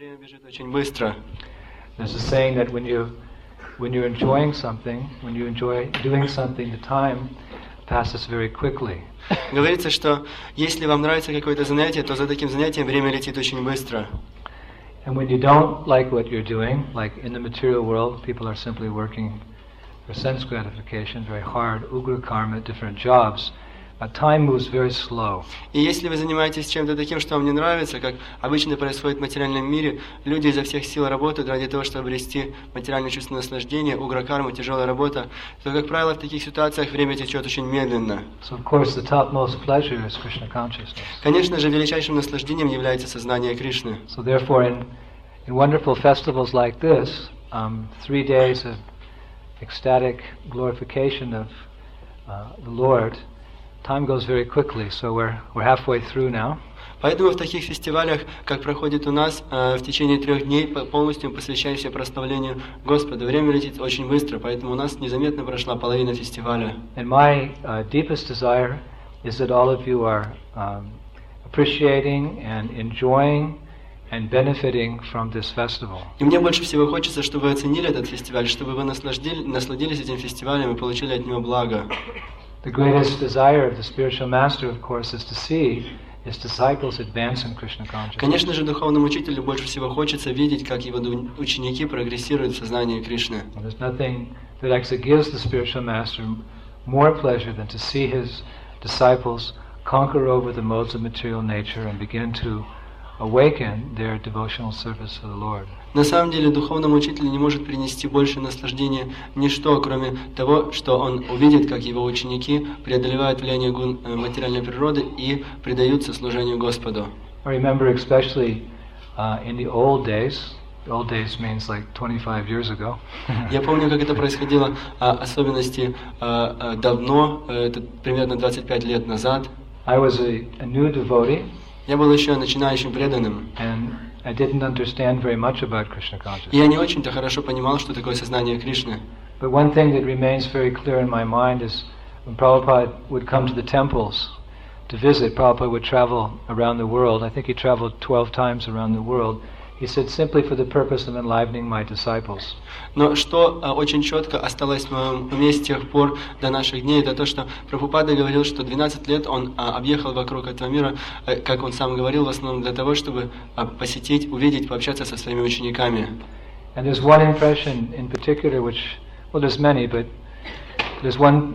время бежит очень быстро. There's a saying that when you're enjoying something, when you enjoy doing something, the time passes very quickly. Говорится, что если вам нравится какое-то занятие, то за таким занятием время летит очень быстро. And when you don't like what you're doing, like in the material world, people are simply working for sense gratification, very hard, ugra karma, different jobs. Time moves very slow. И если вы занимаетесь чем-то таким, что вам не нравится, как обычно происходит в материальном мире, люди изо всех сил работают ради того, чтобы обрести материальное чувство наслаждения, угра-карма, тяжелая работа, то, как правило, в таких ситуациях время течет очень медленно. So, of course, the topmost pleasure is Krishna consciousness. Конечно же, величайшим наслаждением является сознание Кришны. So, therefore, in wonderful festivals like this, 3 days of ecstatic glorification of the Lord, time goes very quickly, so we're halfway through now. Поэтому в таких фестивалях, как проходит у нас, в течение 3 дней полностью посвящаемся прославлению Господа. Время летит очень быстро, поэтому у нас незаметно прошла половина фестиваля. And my deepest desire is that all of you are appreciating and enjoying and benefiting from this festival. И мне больше всего хочется, чтобы вы оценили этот фестиваль, чтобы вы насладились этим фестивалем и получили от него благо. The greatest desire of the spiritual master, of course, is to see his disciples advance in Krishna consciousness. Конечно же, духовному учителю больше всего хочется видеть, как его ученики прогрессируют в сознании Кришны. There's nothing that actually gives the spiritual master more pleasure than to see his disciples conquer over the modes of material nature and begin to awaken their devotional service to the Lord. На самом деле, духовному учителю не может принести больше наслаждения ничто, кроме того, что он увидит, как его ученики преодолевают влияние гун материальной природы и предаются служению Господу. I remember especially in the old days means like 25 years ago. Я помню, как это происходило, особенности давно, это примерно 25 лет назад. I was a new devotee. Я был еще начинающим преданным. And I didn't understand very much about Krishna consciousness. И я не очень-то хорошо понимал, что такое сознание Кришны. But one thing that remains very clear in my mind is when Prabhupada would come to the temples to visit, Prabhupada would travel around the world. I think he traveled 12 times around the world. He said, simply for the purpose of enlivening my disciples. Но что очень четко осталось в моем уме с тех пор до наших дней, это то, что Прабхупада говорил, что 12 лет он объехал вокруг этого мира, как он сам говорил, в основном для того, чтобы посетить, увидеть, пообщаться со своими учениками. And there's one impression in particular which, well, there's many, but there's one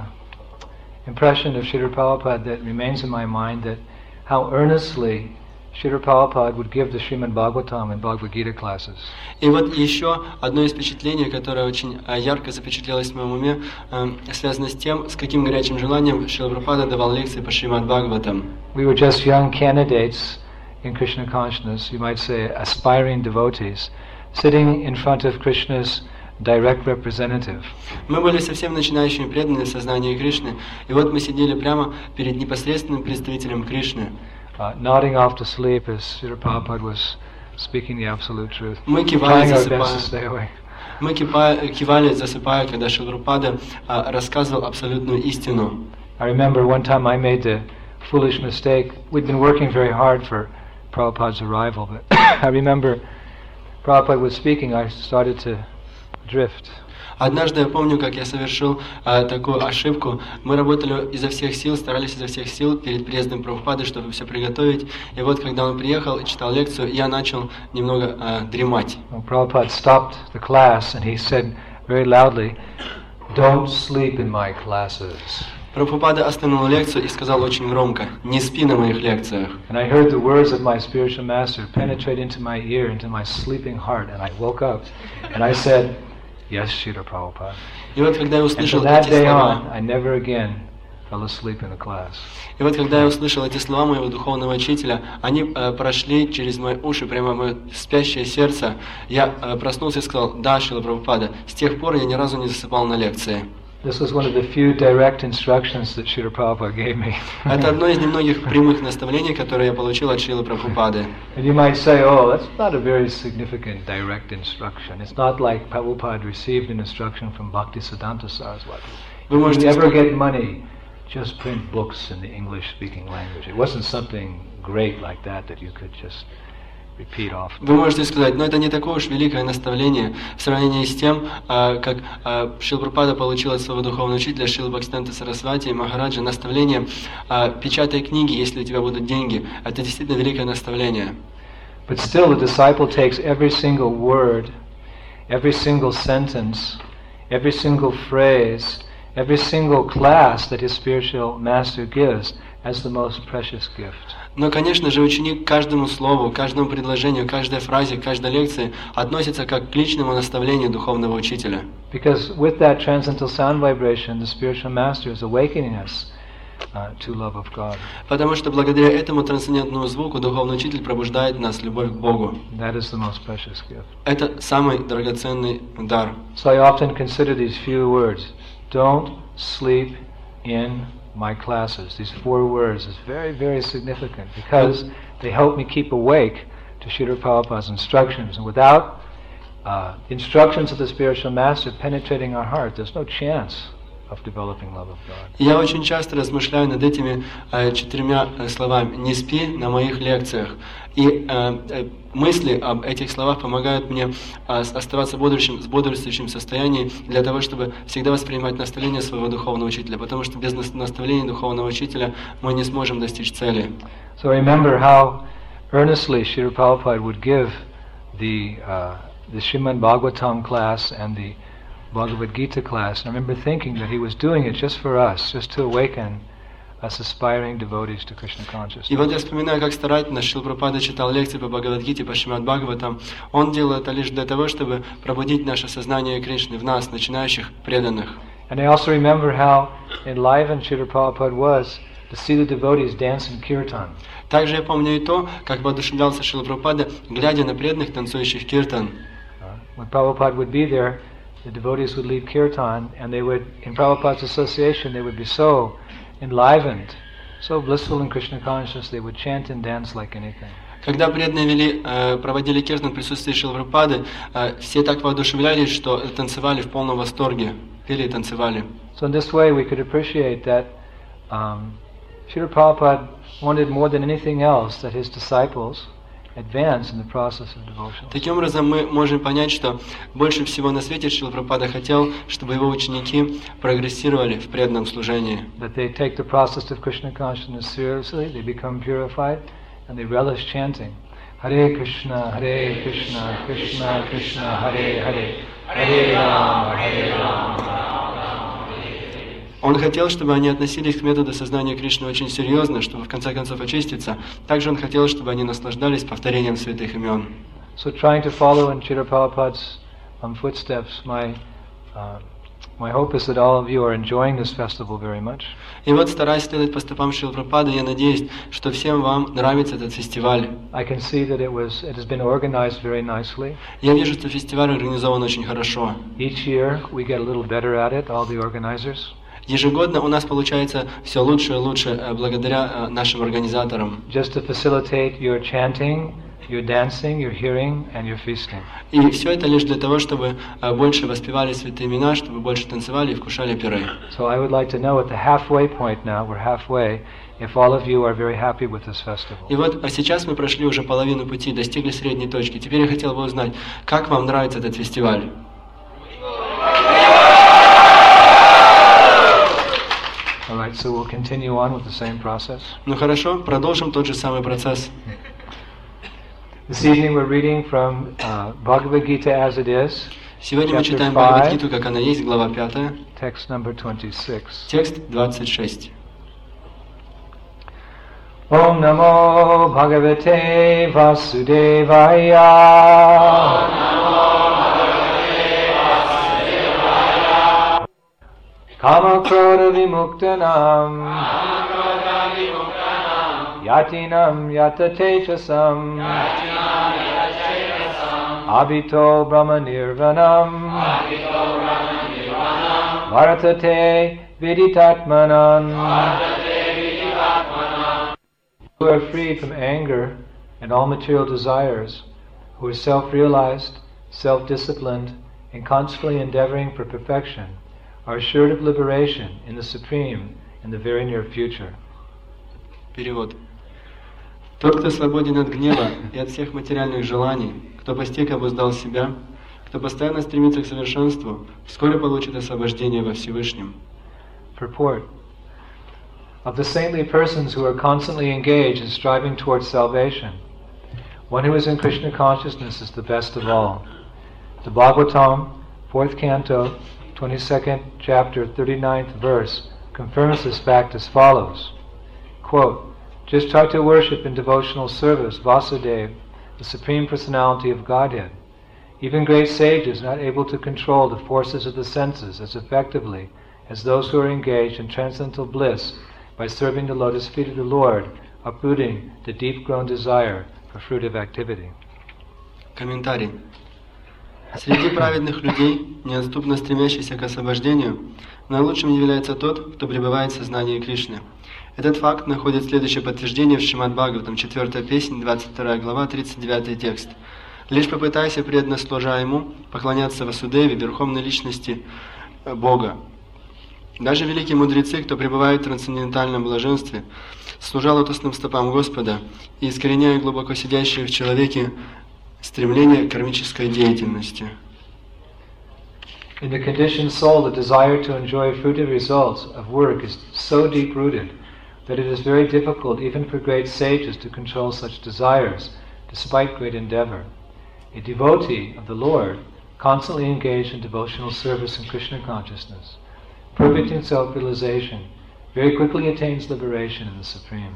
impression of Srila Prabhupada that remains in my mind, that how earnestly Srila Prabhupada would give the Srimad Bhagavatam and Bhagavad Gita classes. И вот еще одно из впечатлений, которое очень ярко запечатлелось в моем уме, связано с тем, с каким горячим желанием Шрила Прабхупада давал лекции по Шримад Бхагаватам. We were just young candidates in Krishna consciousness, you might say aspiring devotees, sitting in front of Krishna's direct representative. Мы были совсем начинающими преданными в сознании Кришны, и вот мы сидели прямо перед непосредственным представителем Кришны. Nodding off to sleep as Srila Prabhupada was speaking the absolute truth. Мы кивали, Trying our best to stay away. Мы кивали, засыпая, когда Шрила Прабхупада рассказывал абсолютную истину. I remember one time I made the foolish mistake. We'd been working very hard for Prabhupada's arrival, but I remember Prabhupada was speaking, I started to drift. Однажды я помню, как я совершил такую ошибку. Мы работали изо всех сил, старались изо всех сил перед приездом Прабхупады, чтобы все приготовить. И вот, когда он приехал и читал лекцию, я начал немного дремать. Prabhupada stopped the class and he said very loudly, "Don't sleep in my classes." Прабхупада остановил лекцию и сказал очень громко: «Не спи на моих лекциях». And I heard the words of my spiritual master penetrate into my ear, into my sleeping heart, and I woke up and I said, "Yes, Srila Prabhupada." И вот, когда я And услышал from that эти day слова, on, I never again fell asleep in a class. и вот, когда я услышал эти слова моего духовного учителя, они прошли через мои уши, прямо в мое спящее сердце. Я проснулся и сказал: «Да, Шрила Прабхупада». С тех пор я ни разу не засыпал на лекции. This was one of the few direct instructions that Srila Prabhupada gave me. Это одно из немногих прямых наставлений, которые я получил от Шрилы Прабхупады. And you might say, oh, that's not a very significant direct instruction. It's not like Prabhupada received an instruction from Bhaktisiddhanta Saraswati. Вы If можете you ever сказать, get money, just print books in the English-speaking language. It wasn't something great like that you could just repeat often. Вы можете сказать, но это не такое уж великое наставление в сравнении с тем, как Шрила Прабхупада получил от своего духовного учителя Шрилы Бхактисиданта Сарасвати и Махараджа наставление: печатай книги, если у тебя будут деньги. Это действительно великое наставление. But still the disciple takes every single word, every single sentence, every single phrase, every single class that his spiritual master gives as the most precious gift. Но, конечно же, ученик к каждому слову, каждому предложению, каждой фразе, каждой лекции относится как к личному наставлению духовного учителя. Because with that transcendental sound vibration, the spiritual master is awakening us to love of God. Потому что благодаря этому трансцендентному звуку духовный учитель пробуждает нас любовь к Богу. That is the most precious gift. Это самый драгоценный дар. So I often consider these few words: don't sleep in my classes. These 4 words is very, very significant because they help me keep awake to Srila Prabhupada's instructions. And without instructions of the spiritual master penetrating our heart, there's no chance of developing love of God. Я очень часто размышляю над этими 4 словами: «Не спи» на моих лекциях. И мысли об этих словах помогают мне оставаться в бодрствующем состоянии для того, чтобы всегда воспринимать наставления своего духовного учителя, потому что без наставления духовного учителя мы не сможем достичь цели. So remember how earnestly Srila Prabhupada would give the Srimad Bhagavatam class and the Bhagavad Gita class. And I remember thinking that he was doing it just for us, just to awaken us aspiring devotees to Krishna consciousness. И вот я вспоминаю, как старательно Шрила Прабхупада читал лекции по Бхагавад-гите, по Шримад Бхагаватам. Он делал это лишь для того, чтобы пробудить наше сознание Кришны в нас, начинающих преданных. And I also remember how enlivened Srila Prabhupada was to see the devotees dance in kirtan. Также я помню и то, как воодушевлялся Шрила Прабхупада, глядя на преданных, танцующих киртан. When Prabhupada would be there, the devotees would lead kirtan, and they would, in Prabhupada's association, they would be so enlivened, so blissful in Krishna consciousness, they would chant and dance like anything. Когда преданные проводили киртан в присутствии Шрилы Прабхупады, все так воодушевлялись, что танцевали в полном восторге, пели и танцевали. So in this way we could appreciate that Srila Prabhupada wanted more than anything else that his disciples advance in the process of devotion. Таким образом, мы можем понять, что больше всего на свете Шрила Прабхупада хотел, чтобы его ученики прогрессировали в преданном служении. That they take the process of Krishna consciousness seriously, they become purified, and they relish chanting Hare Krishna, Krishna Krishna, Hare Hare, Hare Rama, Hare Rama. Он хотел, чтобы они относились к методу сознания Кришны очень серьезно, чтобы в конце концов очиститься. Также он хотел, чтобы они наслаждались повторением святых имен. So trying to follow in Srila Prabhupada's footsteps, my hope is that all of you are enjoying this festival very much. И вот, стараясь следовать по стопам Шрилы Прабхупады, я надеюсь, что всем вам нравится этот фестиваль. I can see that it has been organized very nicely. Я вижу, что фестиваль организован очень хорошо. Each year we get a little better at it, all the organizers. Ежегодно у нас получается все лучше и лучше благодаря нашим организаторам. Just to facilitate your chanting, your dancing, your hearing, and your feasting. И все это лишь для того, чтобы больше воспевали святые имена, чтобы больше танцевали и вкушали пиры. So I would like to know at the halfway point now, we're halfway, if all of you are very happy with this festival. И вот сейчас мы прошли уже половину пути, достигли средней точки. Теперь я хотел бы узнать, как вам нравится этот фестиваль? All right, so we'll continue on with the same process. Ну хорошо, продолжим тот же самый процесс. This evening we're reading from Bhagavad Gita as it is. Сегодня мы читаем Бхагавад-гиту, как она есть, глава 5, Text number 26. текст 26. Om Namo Bhagavate Vasudevaya. Om Namo Bhagavate Vasudevaya. Kama Krodha Vimuktanam. Yatinam Yatatechasam. Abhito Brahma Nirvanam. Vartate Viditatmanan. Who are freed from anger and all material desires, who are self-realized, self-disciplined, and constantly endeavoring for perfection, are assured of liberation in the Supreme in the very near future. Перевод. Тот, кто свободен от гнева и от всех материальных желаний, кто постиг и обуздал себя, кто постоянно стремится к совершенству, вскоре получит освобождение во Всевышнем. Purport. Of the saintly persons who are constantly engaged in striving towards salvation, one who is in Krishna consciousness is the best of all. The Bhagavatam, 4th canto, 22nd chapter, 39th verse, confirms this fact as follows. Quote, just try to worship in devotional service Vasudeva, the Supreme Personality of Godhead. Even great sages are not able to control the forces of the senses as effectively as those who are engaged in transcendental bliss by serving the lotus feet of the Lord, uprooting the deep-grown desire for fruitive activity. Комментарий. Среди праведных людей, неотступно стремящихся к освобождению, наилучшим является тот, кто пребывает в сознании Кришны. Этот факт находит следующее подтверждение в Шримад Бхагаватам, 4 песнь, 22 глава, 39 текст. «Лишь попытайся, преданно служа Ему, поклоняться Васудеве, Верховной Личности Бога. Даже великие мудрецы, кто пребывает в трансцендентальном блаженстве, служа лотосным стопам Господа и искореняя глубоко сидящее в человеке стремление к кармической деятельности». In the conditioned soul, the desire to enjoy fruitive results of work is so deep-rooted that it is very difficult even for great sages to control such desires, despite great endeavor. A devotee of the Lord, constantly engaged in devotional service and Krishna consciousness, perfect in self-realization, very quickly attains liberation in the Supreme.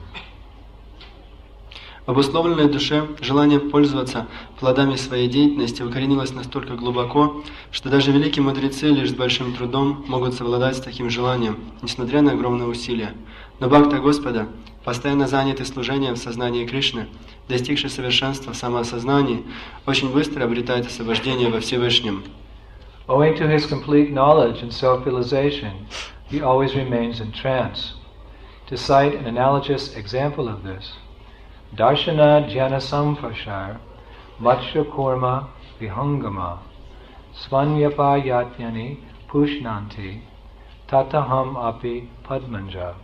В обусловленной душе желание пользоваться плодами своей деятельности укоренилось настолько глубоко, что даже великие мудрецы лишь с большим трудом могут совладать с таким желанием, несмотря на огромные усилия. Но бхакта Господа, постоянно занятый служением в сознании Кришны, достигший совершенства в самоосознании, очень быстро обретает освобождение во Всевышнем. Owing to his complete knowledge and self-realization, he always remains in trance. To cite an analogous example of this, Darshana Jnana Samprashar Matsya Kurma Vihangama Svanyapa Yatnyani Pushnanti Tataham Api Padmanja.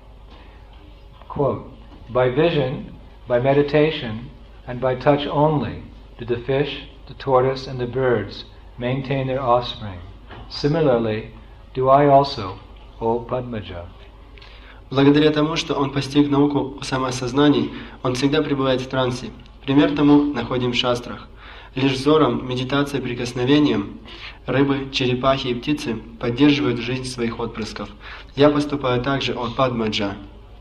Quote, by vision, by meditation, and by touch only do the fish, the tortoise, and the birds maintain their offspring. Similarly, do I also, O Padmaja. Благодаря тому, что он постиг науку о самоосознании, он всегда пребывает в трансе. Пример тому находим в шастрах. Лишь взором, медитацией, прикосновением рыбы, черепахи и птицы поддерживают жизнь своих отпрысков. Я поступаю так же, о Падмаджа.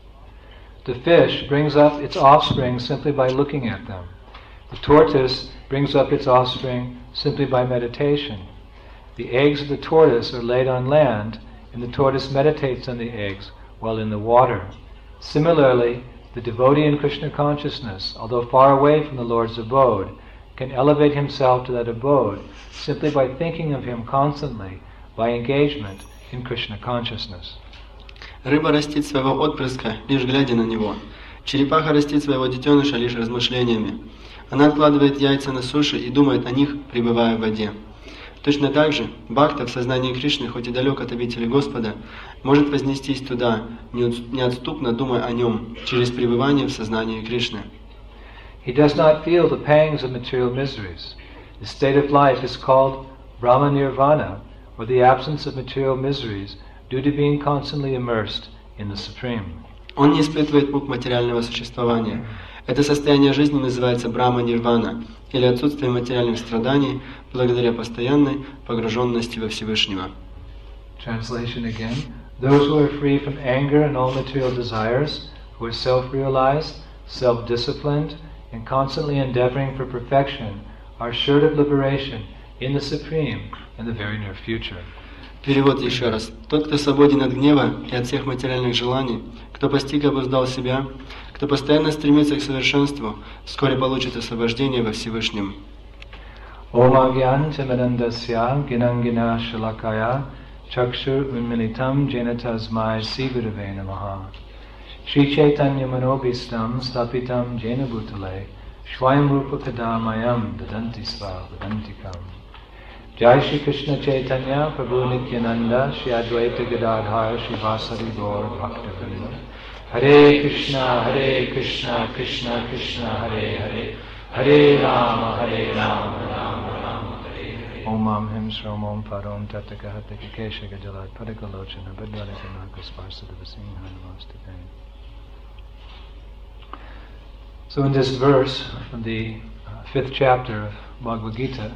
The fish brings up its offspring simply by looking at them. The tortoise brings up its offspring simply by meditation. The eggs of the tortoise are laid on land, and the tortoise meditates on the eggs while in the water. Similarly, the devotee in Krishna consciousness, although far away from the Lord's abode, can elevate himself to that abode simply by thinking of him constantly, by engagement in Krishna consciousness. Рыба растит своего отпрыска, лишь глядя на него. Черепаха растит своего детеныша лишь размышлениями. Она откладывает яйца на суше и думает о них, пребывая в воде. Точно так же бхакта в сознании Кришны, хоть и далек от обители Господа, может вознестись туда, неотступно думая о нем, через пребывание в сознании Кришны. He does not feel the pangs of material miseries. The state of life is called Brahma Nirvana, or the absence of material miseries, due to being constantly immersed in the Supreme. Он не испытывает мук материального существования. Это состояние жизни называется Брахма-нирвана, или отсутствие материальных страданий, благодаря постоянной погруженности во Всевышнего. Translation again. Those who are free from anger and all material desires, who are self-realized, self-disciplined, and constantly endeavoring for perfection, are assured of liberation in the Supreme in the very near future. Перевод еще раз. Тот, кто свободен от гнева и от всех материальных желаний, кто постиг и обуздал себя, кто постоянно стремится к совершенству, вскоре получит освобождение во Всевышнем. Om Agyan Timanandasya Ginangina Shalakaya Chakshur Unmilitam Jena Tasmai Sivadave Namaha Shri Chaitanya Manobhistam Stapitam Jena Bhutale Shwayam Rupa Kadamayam Dadanti Sva Dadantikam Jai Shri Krishna Chaitanya Prabhu Nityananda Shri Advaita Gadadhar Shri Vasari Gaur Bhaktivinoda Hare Krishna, Krishna Krishna, Hare Hare, Hare Rama, Rama Rama, Hare Hare. Om Mam Him Shrom Om Parom Tataka Hataka Keshaka Jalad Padakalochana Badvarakanaka Sparsadavasingha Namaste. So in this verse from the 5th chapter of Bhagavad Gita,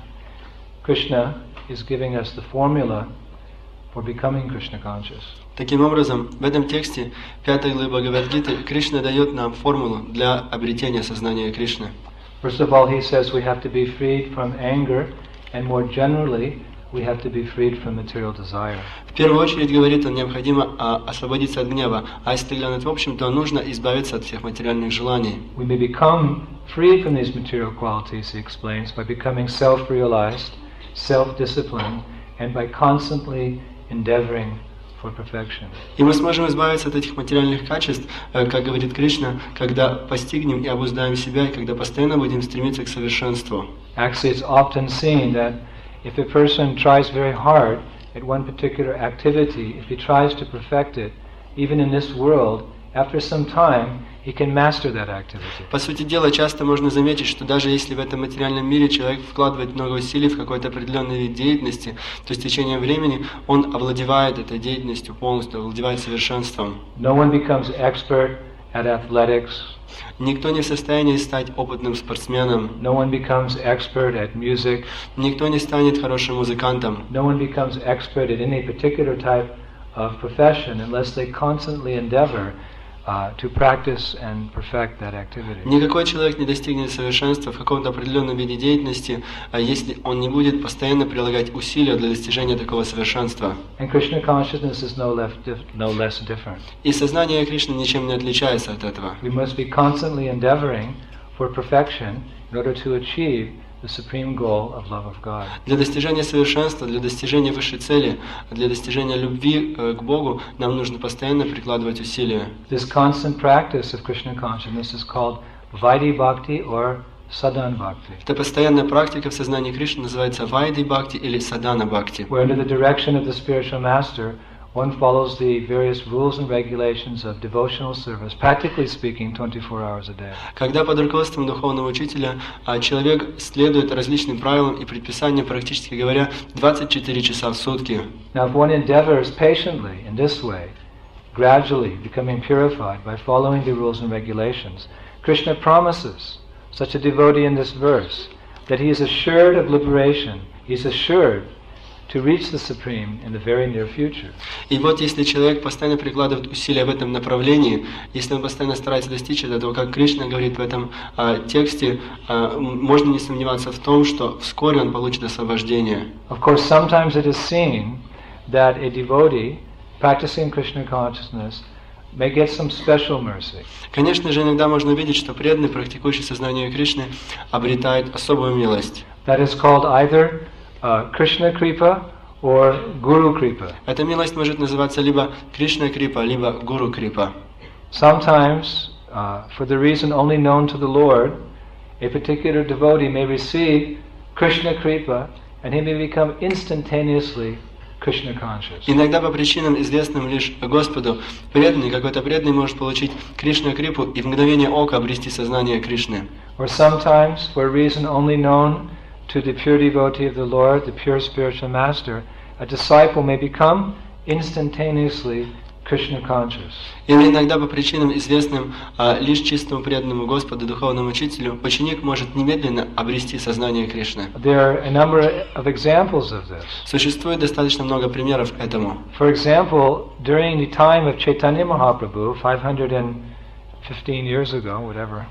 Krishna is giving us the formula for becoming Krishna conscious. Таким образом, в этом тексте 5 главы Бхагавад-гиты Кришна дает нам формулу для обретения сознания Кришны. First of all, he says we have to be freed from anger, and more generally, we have to be freed from material desire. В первую очередь, говорит он, необходимо освободиться от гнева, а если глянуть в общем, то нужно избавиться от всех материальных желаний. We may become free from these material qualities, he explains, by becoming self-realized, self-disciplined, and by constantly endeavoring for perfection. И мы сможем избавиться от этих материальных качеств, как говорит Кришна, когда постигнем и обуздаем себя, и когда постоянно будем стремиться к совершенству. Actually, it's often seen that if a person tries very hard at one particular activity, if he tries to perfect it, even in this world, after some time, he can master that activity. По сути дела, часто можно заметить, что даже если в этом материальном мире человек вкладывает много усилий в какой-то определенный вид деятельности, то с течением времени он овладевает этой деятельностью полностью, овладевает совершенством. No one becomes expert at athletics. Никто не в состоянии стать опытным спортсменом. No one becomes expert at music. Никто не станет хорошим музыкантом. No one becomes expert at any particular type of profession unless they constantly endeavor to practice and perfect that activity. Никакой человек не достигнет совершенства в каком-то определенном виде деятельности, если он не будет постоянно прилагать усилия для достижения такого совершенства. And Krishna consciousness is no less different. И сознание Кришны ничем не отличается от этого. We must be constantly endeavoring for perfection in order to achieve the supreme goal of love of God. Для достижения совершенства, для достижения высшей цели, для достижения любви к Богу нам нужно постоянно прикладывать усилия. This constant practice of Krishna consciousness is called Vaidhi Bhakti or Sadhana Bhakti. Эта постоянная практика в сознании Кришны называется Вайди Бхакти или Садана Бхакти. Where under the direction of the spiritual master, one follows the various rules and regulations of devotional service, practically speaking, 24 hours a day. Когда под руководством духовного учителя человек следует различным правилам и предписаниям, практически говоря, 24 часа в сутки. Now, if one endeavors patiently in this way, gradually becoming purified by following the rules and regulations, Krishna promises such a devotee in this verse that he is assured of liberation, he is assured to reach the Supreme in the very near future. И вот если человек постоянно прикладывает усилия в этом направлении, если он постоянно старается достичь этого, как Кришна говорит в этом тексте, можно не сомневаться в том, что вскоре он получит освобождение. Of course, sometimes it is seen that a devotee practicing Krishna consciousness may get some special mercy. Конечно же, иногда можно увидеть, что преданный, практикующий сознание Кришны, обретает особую милость. That is called either Krishna Kripa or Guru Kripa. Эта милость может называться либо Кришна Крипа, либо Гуру Крипа. Sometimes, for the reason only known to the Lord, a particular devotee may receive Krishna Kripa and he may become instantaneously Krishna conscious. Иногда по причинам, известным лишь Господу, какой-то преданный может получить Кришна Крипу и в мгновение ока обрести сознание Кришны. Or sometimes, for a reason only known to the pure devotee of the Lord, the pure spiritual master, a disciple may become instantaneously Krishna conscious. Или иногда по причинам, известным лишь чистому преданному Господу, духовному учителю, ученик может немедленно обрести сознание Кришны. There are a number of examples of this. Существует достаточно много примеров этому. For example, during the time of Chaitanya Mahaprabhu, 515 years ago, whatever,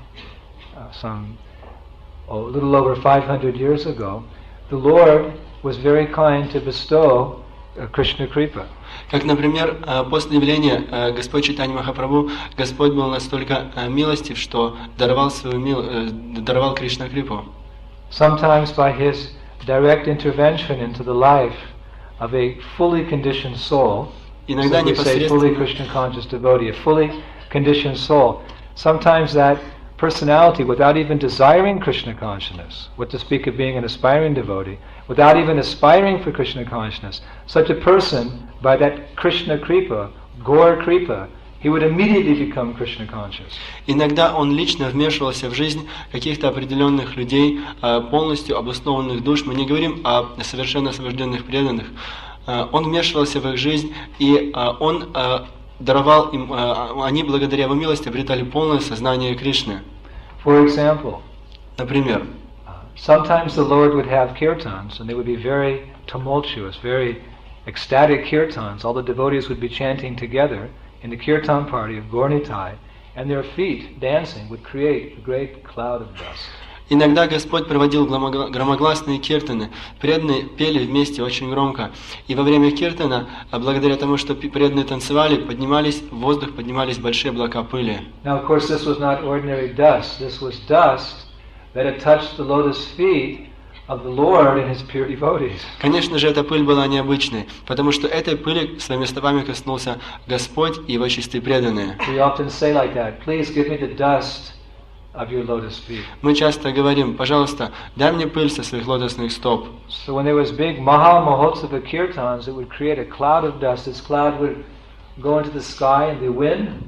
a little over 500 years ago, the Lord was very kind to bestow Krishna Kripa. Как, например, после явления Господь Чайтанья Махапрабху, Господь был настолько милостив, что даровал Кришна Крипу. Sometimes by His direct intervention into the life of a fully conditioned soul, Иногда so we say fully Krishna conscious devotee, a fully conditioned soul, sometimes that personality, without even desiring Krishna consciousness, what to speak of being an aspiring devotee, without even aspiring for Krishna consciousness, such a person, by that Krishna Kripa, Gaur Kripa, he would immediately become Krishna conscious. Иногда он лично вмешивался в жизнь каких-то определенных людей, полностью обоснованных душ. Мы не говорим о совершенно освобожденных преданных. Он вмешивался в их жизнь, и он даровал им, они благодаря его милости обретали полное сознание Кришны. For example, Например, sometimes the Lord would have kirtans, and they would be very tumultuous, very ecstatic kirtans. All the devotees would be chanting together in the kirtan party of Gaur-Nitai, and their feet dancing would create a great cloud of dust. иногда Господь проводил громогласные киртаны. Преданные пели вместе очень громко. И во время киртана, благодаря тому, что преданные танцевали, поднимались в воздух, поднимались большие облака пыли. Now, of course, this was not ordinary dust. This was dust that had touched the lotus feet of the Lord and His pure devotees. Конечно же, эта пыль была необычной, потому что этой пыли своими стопами коснулся Господь и его чистые преданные. We often say like that, please give me the dust of your lotus feet. Мы часто говорим, пожалуйста, дай мне пыль со своих лотосных стоп. So when there was big Maha-Mahotsava kirtans, it would create a cloud of dust. This cloud would go into the sky, and the wind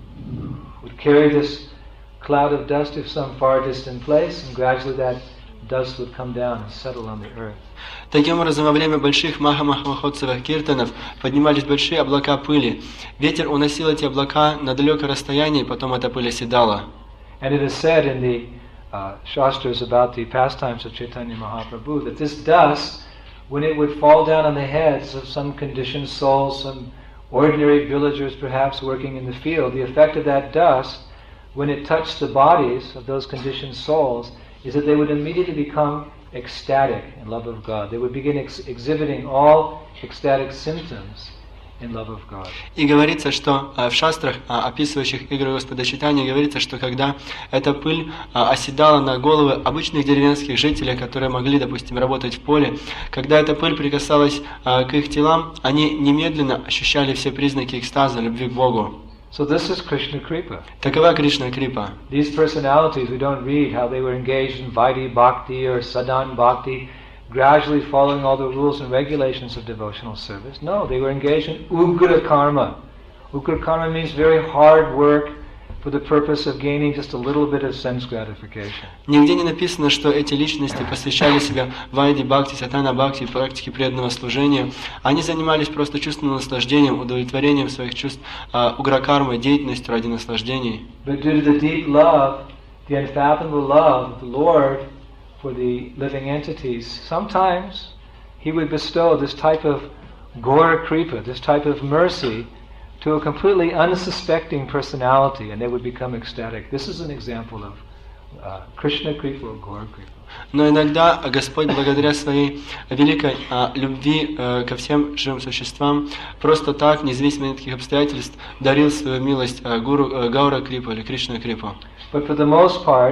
would carry this cloud of dust to some far distant place, and gradually that dust would come down and settle on the earth. Таким образом, во время больших Маха-Махоцевых киртанов поднимались большие облака пыли. Ветер уносил эти облака на далекое расстояние, и потом эта пыль оседала. And it is said in the Shastras about the pastimes of Chaitanya Mahaprabhu that this dust, when it would fall down on the heads of some conditioned souls, some ordinary villagers perhaps working in the field, the effect of that dust, when it touched the bodies of those conditioned souls, is that they would immediately become ecstatic in love of God. They would begin exhibiting all ecstatic symptoms in love of God. И говорится, что в шастрах, описывающих игры Господа Чайтаньи, говорится, что когда эта пыль оседала на головы обычных деревенских жителей, которые могли, допустим, работать в поле, когда эта пыль прикасалась к их телам, они немедленно ощущали все признаки экстаза, любви к Богу. So this is Krishna Kripa. Такова Кришна Крипа. These personalities, we don't read how they were engaged in Vaidhi Bhakti or Sadhan Bhakti, gradually following all the rules and regulations of devotional service. No, they were engaged in Ugra Karma. Ugra Karma means very hard work for the purpose of gaining just a little bit of sense gratification. Нигде не написано, что эти личности посвящали себя Вайди Бхакти, Сатана Бхакти, практике преданного служения. Они занимались просто чувственным наслаждением, удовлетворением своих чувств, угракармой, деятельностью ради наслаждений. But due to the deep love, the unfathomable love of the Lord for the living entities, sometimes He would bestow this type of Gaura Kripa, this type of mercy, to a completely unsuspecting personality, and they would become ecstatic. This is an example of Krishna Kripa or Gaura Kripa. Но иногда Господь, благодаря своей великой любви ко всем живым существам, просто так, независимо от каких обстоятельств, дарил свою милость Гаура Крипу или Кришна Крипу. But for the most part,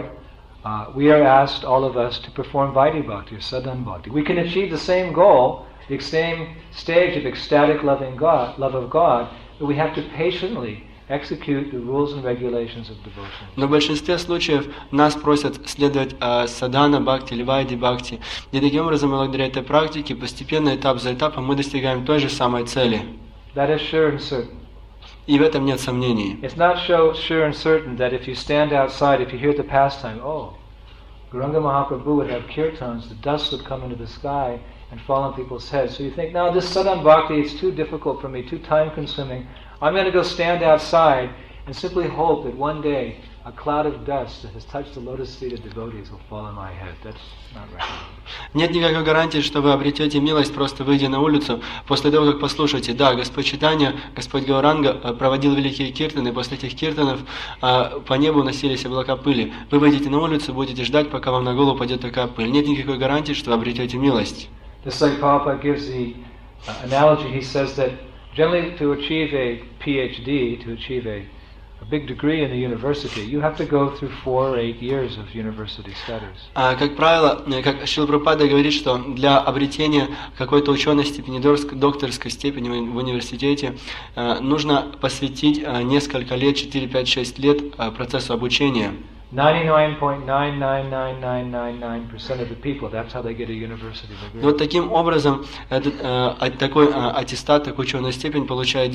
we are asked, all of us, to perform Vaidhi Bhakti or Sadhan Bhakti. We can achieve the same goal, the same stage of ecstatic love of God, but we have to patiently execute the rules and regulations of devotion. Но в большинстве случаев нас просят следовать Садхана Бхакти или Вайди Бхакти. И таким образом, благодаря этой практике, постепенно, этап за этапом, мы достигаем той же самой цели. That is sure and certain. И в этом нет сомнений. It's not sure and certain that if you stand outside, if you hear the pastime, oh, Gauranga Mahaprabhu would have kirtans, the dust would come into the sky and fall on people's heads. So you think, no, this Sadhan Bhakti is too difficult for me, too time-consuming. I'm going to go stand outside and simply hope that one day a cloud of dust that has touched the lotus feet of devotees will fall on my head. That's not right. Нет никакой гарантии, что вы обретете милость, просто выйдя на улицу, после того, как послушаете, да, Господь Чайтанья, Господь Гауранга проводил великие киртаны, после этих киртанов по небу носились облака пыли. Вы выйдете на улицу, будете ждать, пока вам на голову упадет такая пыль. Нет никакой гарантии, что вы обретете милость. Just like Prabhupada gives the analogy, he says that generally to achieve a PhD, to achieve a big degree in the university, you have to go through 4 or 8 years of university studies. Как правило, как Шрила Прабхупада говорит, что для обретения какой-то ученой степени, докторской степени в университете, нужно посвятить несколько лет, 4, 5, 6 лет процессу обучения. 99.99999% of the people, that's how they get a university degree. Вот таким образом такой аттестат, такую ученую степень получает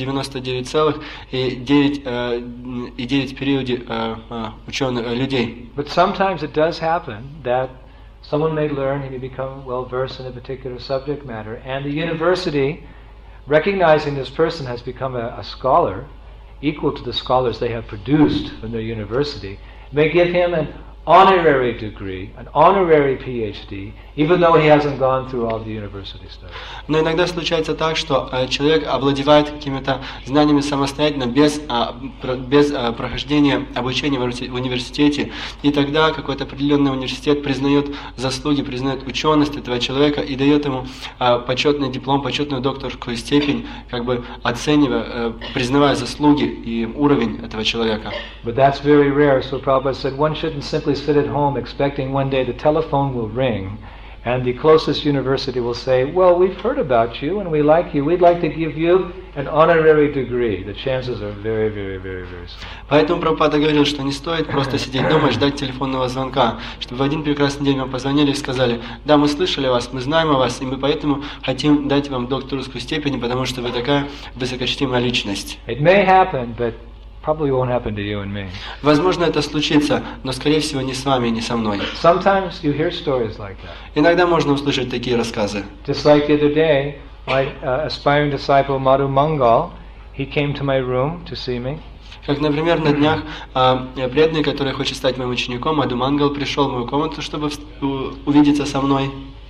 99,9 периоде ученых людей. But sometimes it does happen that someone may learn, he may become well versed in a particular subject matter, and the university, recognizing this person has become a scholar, equal to the scholars they have produced from their university, may give him an honorary degree, an honorary PhD, even though he hasn't gone through all the university studies. Но иногда случается так, что человек овладевает какими-то знаниями самостоятельно, без прохождения обучения в университете, и тогда какой-то определенный университет признает заслуги, признает ученость этого человека и дает ему почетный диплом, почетную докторскую степень, как бы оценивая, признавая заслуги и уровень этого человека. But that's very rare, so Prabhupada said one shouldn't simply sit at home expecting one day the telephone will ring and the closest university will say, well, we've heard about you and we like you. We'd like to give you an honorary degree. The chances are very, very, very, very small. Поэтому Прабхупада говорил, что не стоит просто сидеть дома и ждать телефонного звонка, чтобы в один прекрасный день вам позвонили и сказали, да, мы слышали вас, мы знаем о вас, и мы поэтому хотим дать вам докторскую степень, потому что вы такая высокочтимая личность. It may happen, but probably won't happen to you and me. Возможно, это случится, но, скорее всего, не с вами, не со мной. Sometimes you hear stories like that. Иногда можно услышать такие рассказы. Just like the other day, my aspiring disciple Madhu Mangal, he came to my room to see me. Как, например, на днях преданный, который хочет стать моим учеником, Мадху Мангал, пришел в мою комнату, чтобы увидеться со мной.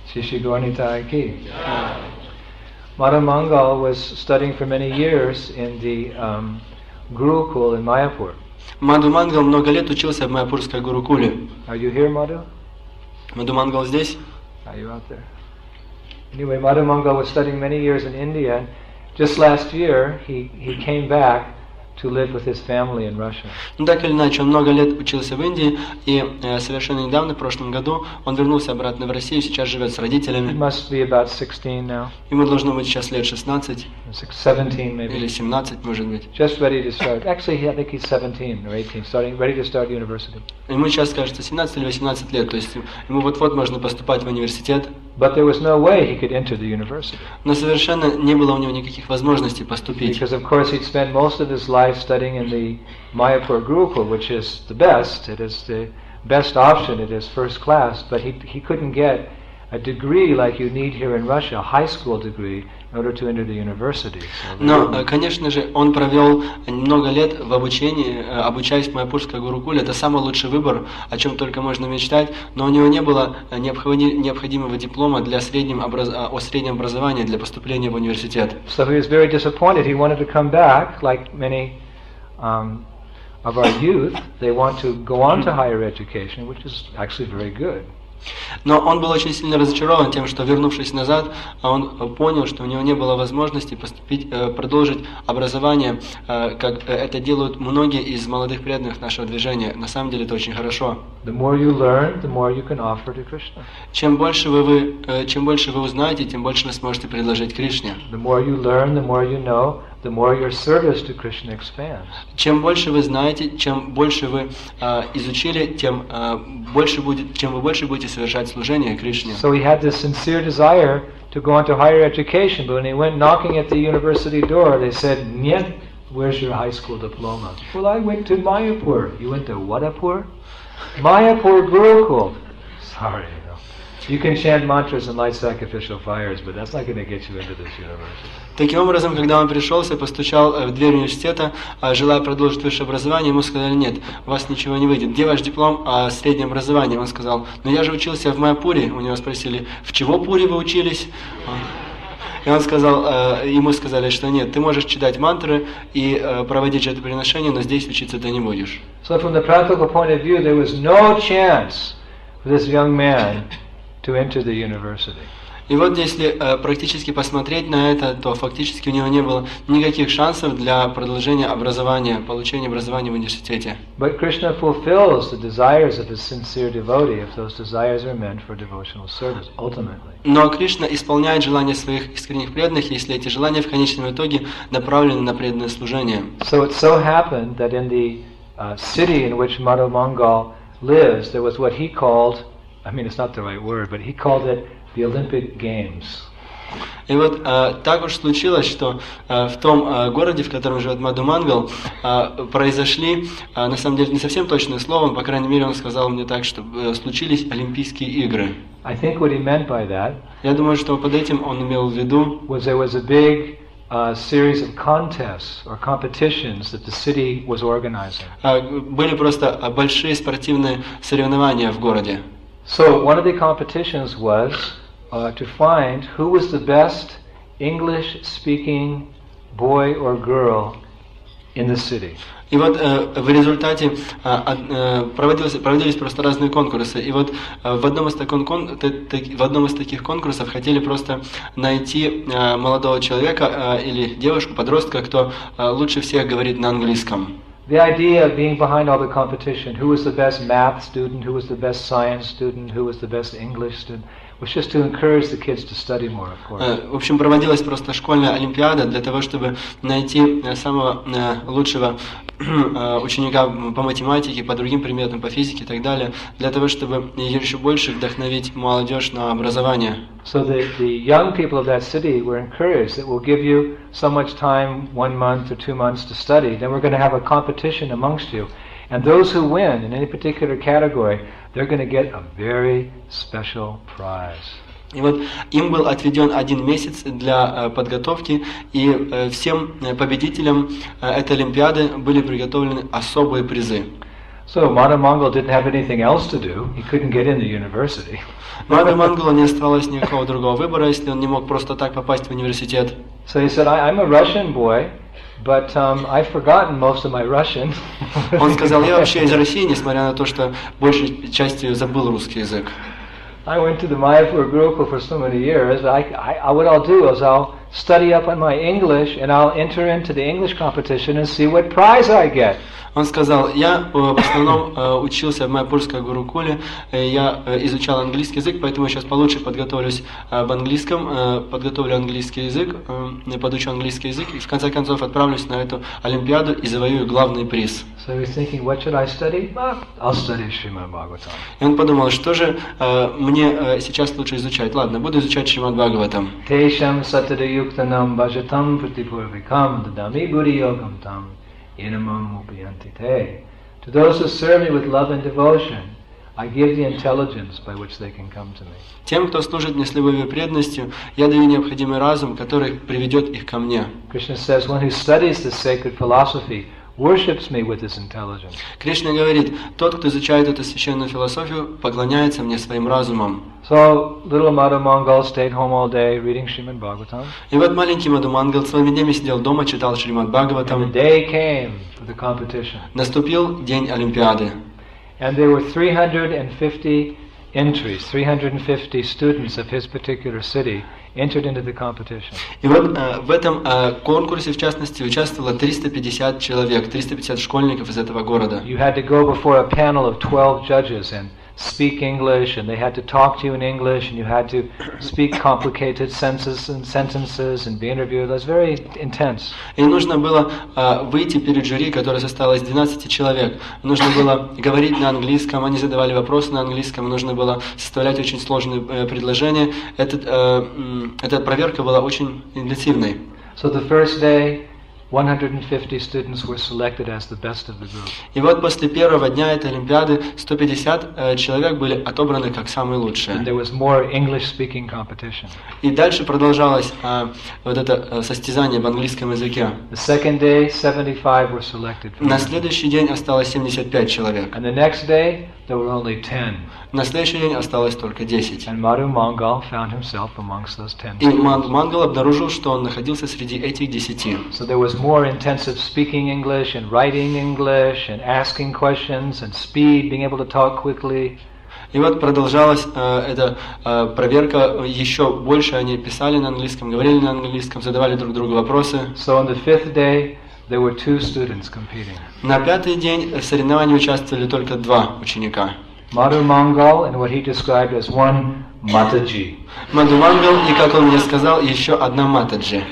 Madhu Mangal was studying for many years in the Gurukul in Mayapur. Мадху Мангал много лет учился в Майяпурской Гурукуле. Are you here, Madhu? Мадху Мангал здесь? Are you out there? Anyway, Madhu Mangal was studying many years in India, and just last year he came back to live with his family in Russia. Ну так или иначе, он много лет учился в Индии, и совершенно недавно, в прошлом году, он вернулся обратно в Россию, сейчас живет с родителями. He must be about 16 now. Ему должно быть сейчас лет 16. 17 maybe. Или 17, может быть. Just ready to start. Actually, I think he's 17 or 18, ready to start university. Ему сейчас, кажется, 17 или 18 лет, то есть ему вот-вот можно поступать в университет. But there was no way he could enter the university. Но совершенно не было у него никаких возможностей поступить. Because of course he'd spent most of his life studying in the Mayapur Gurukul, which is the best. It is the best option. It is first class. But he couldn't get a degree like you need here in Russia, a high school degree, in order to enter the university. Но, конечно же, он провел много лет в обучении, обучаясь в Майяпурской Гурукуле. Это самый лучший выбор, о чем только можно мечтать. Но у него не было необходимого диплома для среднем образовании для поступления в университет. So he was very disappointed. He wanted to come back, like many of our youth. They want to go on to higher education, which is actually very good. Но он был очень сильно разочарован тем, что, вернувшись назад, он понял, что у него не было возможности продолжить образование, как это делают многие из молодых преданных нашего движения. На самом деле это очень хорошо. Чем больше вы узнаете, тем больше вы сможете предложить Кришне. Чем больше вы знаете, чем больше вы изучили, тем вы больше будете совершать служение Кришне. So he had this sincere desire to go on to higher education, but when he went knocking at the university door, they said, "Niet, where's your high school diploma?" Well, I went to Mayapur. You went to Wadapur? Mayapur Gurukul. Sorry. You can chant mantras and light sacrificial fires, but that's not going to get you into this university. Таким образом, когда он пришел и постучал в дверь университета, желая продолжить высшее образование, ему сказали, нет, у вас ничего не выйдет. Где ваш диплом о среднем образовании? Он сказал, но я же учился в Майяпуре. У него спросили, в чего Пуре вы учились? И он сказал, ему сказали, что нет, ты можешь читать мантры и проводить жертвоприношения, но здесь учиться ты не будешь. So from the practical point of view, there was no chance for this young man to enter the university. И вот если практически посмотреть на это, то фактически у него не было никаких шансов для продолжения образования, получения образования в университете. But Krishna fulfills the desires of his sincere devotee if those desires are meant for devotional service, ultimately. Но Кришна исполняет желания своих искренних преданных, если эти желания в конечном итоге направлены на преданное служение. So it so happened that in the city in which Madhu Mangal lives, there was what he called, I mean it's not the right word, but he called it the Olympic Games. И вот так уж случилось, что в том городе, в котором живет Мадху Мангал, произошли, на самом деле не совсем точное слово, по крайней мере он сказал мне так, что случились Олимпийские игры. I think what he meant by that Я думаю, что под этим он имел в виду, was there was a big series of contests or competitions that the city was organizing. Были просто большие спортивные соревнования в городе. So one of the competitions was to find who was the best English-speaking boy or girl in the city. И вот в результате проводились просто разные конкурсы. И вот в одном из таких конкурсов хотели просто найти молодого человека или девушку, подростка, кто лучше всех говорит на английском. The idea of being behind all the competition, who was the best math student, who was the best science student, who was the best English student, was just to encourage the kids to study more, of course. В общем, проводилась просто школьная олимпиада для того, чтобы найти самого лучшего ученика по математике, по другим предметам, по физике и так далее, для того, чтобы еще больше вдохновить молодежь на образование. So the young people of that city were encouraged that we'll give you so much time, 1 month or 2 months to study, then we're going to have a competition amongst you. And those who win in any particular category, they're going to get a very special prize. И вот им был отведен 1 месяц для подготовки, и всем победителям этой олимпиады были приготовлены особые призы. So Madhu Mangal didn't have anything else to do. He couldn't get into university. Мадху Мангалу не оставалось никакого другого выбора, если он не мог просто так попасть в университет. So he said, I'm a Russian boy, but I've forgotten most of my Russian. Он сказал, я вообще из России, несмотря на то, что большей частью забыл русский язык. I went to the Mayapur Gurukul for so many years. What I'll do is I'll study up on my English and I'll enter into the English competition and see what prize I get. Он сказал, я в основном учился в Майапурской Гурукуле, я изучал английский язык, поэтому сейчас получше подготовлюсь в английском, подготовлю английский язык, подучу английский язык и в конце концов отправлюсь на эту олимпиаду и завоюю главный приз. So he's thinking, what should I study? I'll study Srimad Bhagavatam. И он подумал, что же мне сейчас лучше изучать? Ладно, буду изучать Шримад Бхагаватам. Tesham satadayuktanam bhajatam pratipurvikam dadami buddhi yogam tam inamam upayanti te. To those who serve me with love and devotion, I give the intelligence by which they can come to me. Тем, кто служит мне с любовью и преданностью, я даю необходимый разум, который приведет их ко мне. Krishna says, one who studies the sacred philosophy worships me with his intelligence. Кришна говорит, тот, кто изучает эту священную философию, поклоняется мне своим разумом. So little Madhu Mangal stayed home all day reading Srimad Bhagavatam. И вот маленький Мадху Мангал целыми днями сидел дома, читал Шримад And Бхагаватам. the day came for the competition. Наступил день Олимпиады. And there were 350 entries, 350 students of his particular city entered into the competition. И вот в этом конкурсе, в частности, участвовало 350 человек, 350 школьников из этого города. You had to go before a panel of 12 judges and speak English, and they had to talk to you in English, and you had to speak complicated sentences and be interviewed. It was very intense. И нужно было выйти перед жюри, которое состояло из 12 человек. Нужно было говорить на английском, они задавали вопросы на английском, нужно было составлять очень сложные предложения. Эта проверка была очень интенсивной. So the first day, 150 students were selected as the best of the group. И вот после первого дня этой Олимпиады 150 человек были отобраны как самые лучшие. And there was more English-speaking competition. И дальше продолжалось вот это состязание в английском языке. The second day, 75 were selected. На следующий день осталось 75 человек. And the next day, there were only 10. На следующий день осталось только 10. And Madhu Mangal found himself amongst those 10. И Мадху Мангал обнаружил, что он находился среди этих 10. So there was more intensive speaking English and writing English and asking questions and speed, being able to talk quickly. И вот продолжалась эта проверка еще больше. Они писали на английском, говорили на английском, задавали друг другу вопросы. So on the fifth day, there were 2 students competing. На пятый день в соревновании участвовали только 2 ученика. Madhu Mangal and what he described as one Mataji. Мадху Мангал и, как он мне сказал, еще одна Матаджи.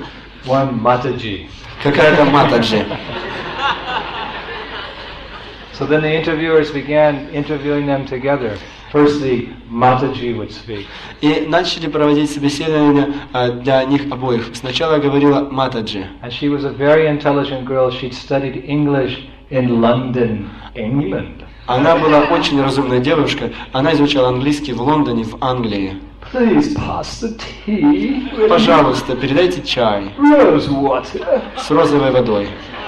One Mataji. Какая-то Матаджи. So then the interviewers began interviewing them together. Firstly, Mataji would speak. И начали проводить собеседование для них обоих. Сначала говорила Матаджи. And she was a very intelligent girl. She'd studied English in London, England. Она была очень разумная девушка. Она изучала английский в Лондоне, в Англии. Please pass the tea. Пожалуйста, передайте чай Rose water. с розовой водой.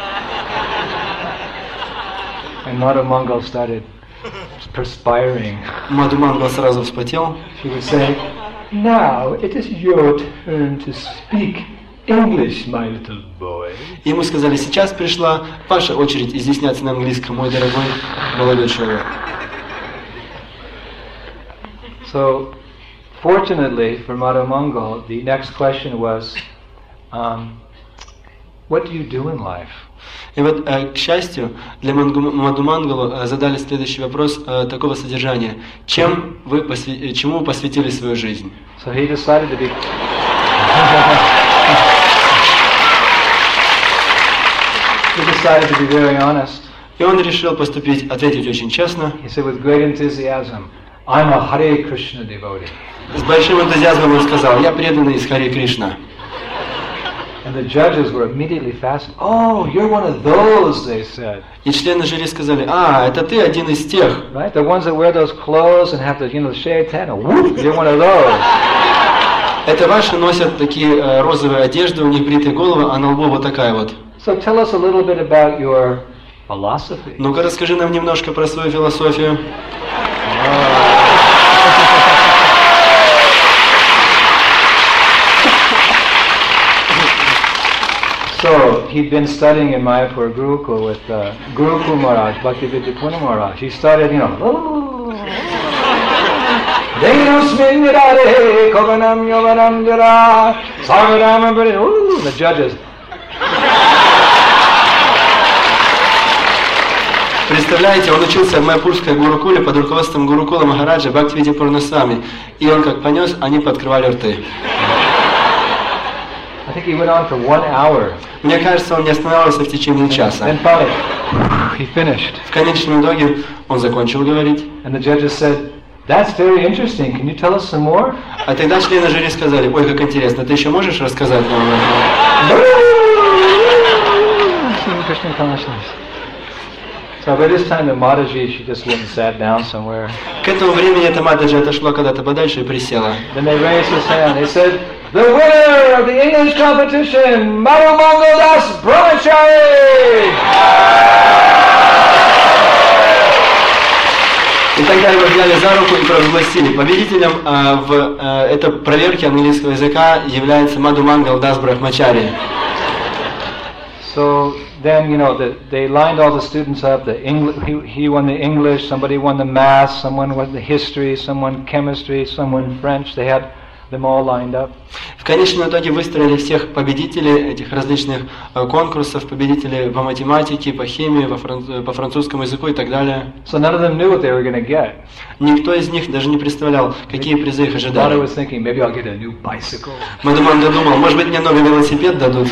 And Madhu Mangal started perspiring. Мадху Мангал сразу вспотел. She would say, "Now it is your turn to speak English, my little boy." Ему сказали, сейчас пришла ваша очередь изъясняться на английском, мой дорогой молодой человек. So, fortunately for Madhu Mangal, the next question was, what do you do in life? И вот, к счастью, для Мадху Мангалу задали следующий вопрос такого содержания. Чему вы посвятили свою жизнь? So he decided to be... he decided to be very honest. И он решил ответить очень честно. He said with great enthusiasm, "I'm a Hare Krishna devotee." С большим энтузиазмом он сказал, я преданный из Харе Кришна. And the judges were immediately fascinated. "Oh, you're one of those," they said. И члены жюри сказали, это ты один из тех. Right? The ones that wear those clothes and have the, the shaved head. Whoop, you're one of those. Это ваши носят такие розовые одежды, у них бритые головы, а на лбу вот такая вот. So tell us a little bit about your philosophy. Ну-ка, расскажи нам немножко про свою философию. So he'd been studying in Mayapur Gurukul with Gurukul Maharaj, Bhaktivedanta Maharaj. He started, the judges. Представляете, он учился в Майапурской Гурукуле под руководством Гурукула Махараджа Бхактивиди Пурнасвами. И он как понес, они подкрывали рты. I think he went on for 1 hour. Мне кажется, он не останавливался в течение часа. Then finally, he finished. В конечном итоге он закончил говорить. And the judges said, "That's very interesting. Can you tell us some more?" А тогда члены жюри сказали, ой, как интересно, ты еще можешь рассказать нам? So by this time, the Mataji, she just went and sat down somewhere. К этому времени эта Матаджи отошла куда-то подальше и присела. Then they raised his hand. They said, "The winner of the English competition, Madhu Mangal Das Brahmachari!" И тогда его взяли за руку и провозгласили. Победителем в этой проверке английского языка является Мадху Мангал Дас Брахмачари. So then, they lined all the students up. He won the English, somebody won the math, someone won the history, someone chemistry, someone French. They had them all lined up. В конечном итоге выстроили всех победителей этих различных конкурсов, победителей по математике, по химии, по французскому языку и так далее. So none of them knew what they were going to get. Никто из них даже не представлял, какие призы их ожидали. Mata was thinking, maybe I'll get a new bicycle. Мадху Мангал думал, может быть, мне новый велосипед дадут.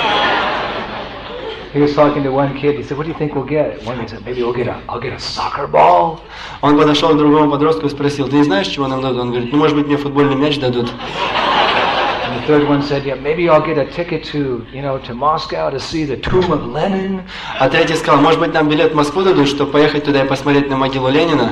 He was talking to one kid. He said, "What do you think we'll get?" One kid said, "Maybe I'll get a soccer ball." Он подошел к другому подростку и спросил, ты не знаешь, чего нам дадут? Он говорит, может быть, мне футбольный мяч дадут. And the third one said, "Yeah, maybe I'll get a ticket to Moscow to see the tomb of Lenin." А третий сказал, может быть, нам билет в Москву дадут, чтобы поехать туда и посмотреть на могилу Ленина?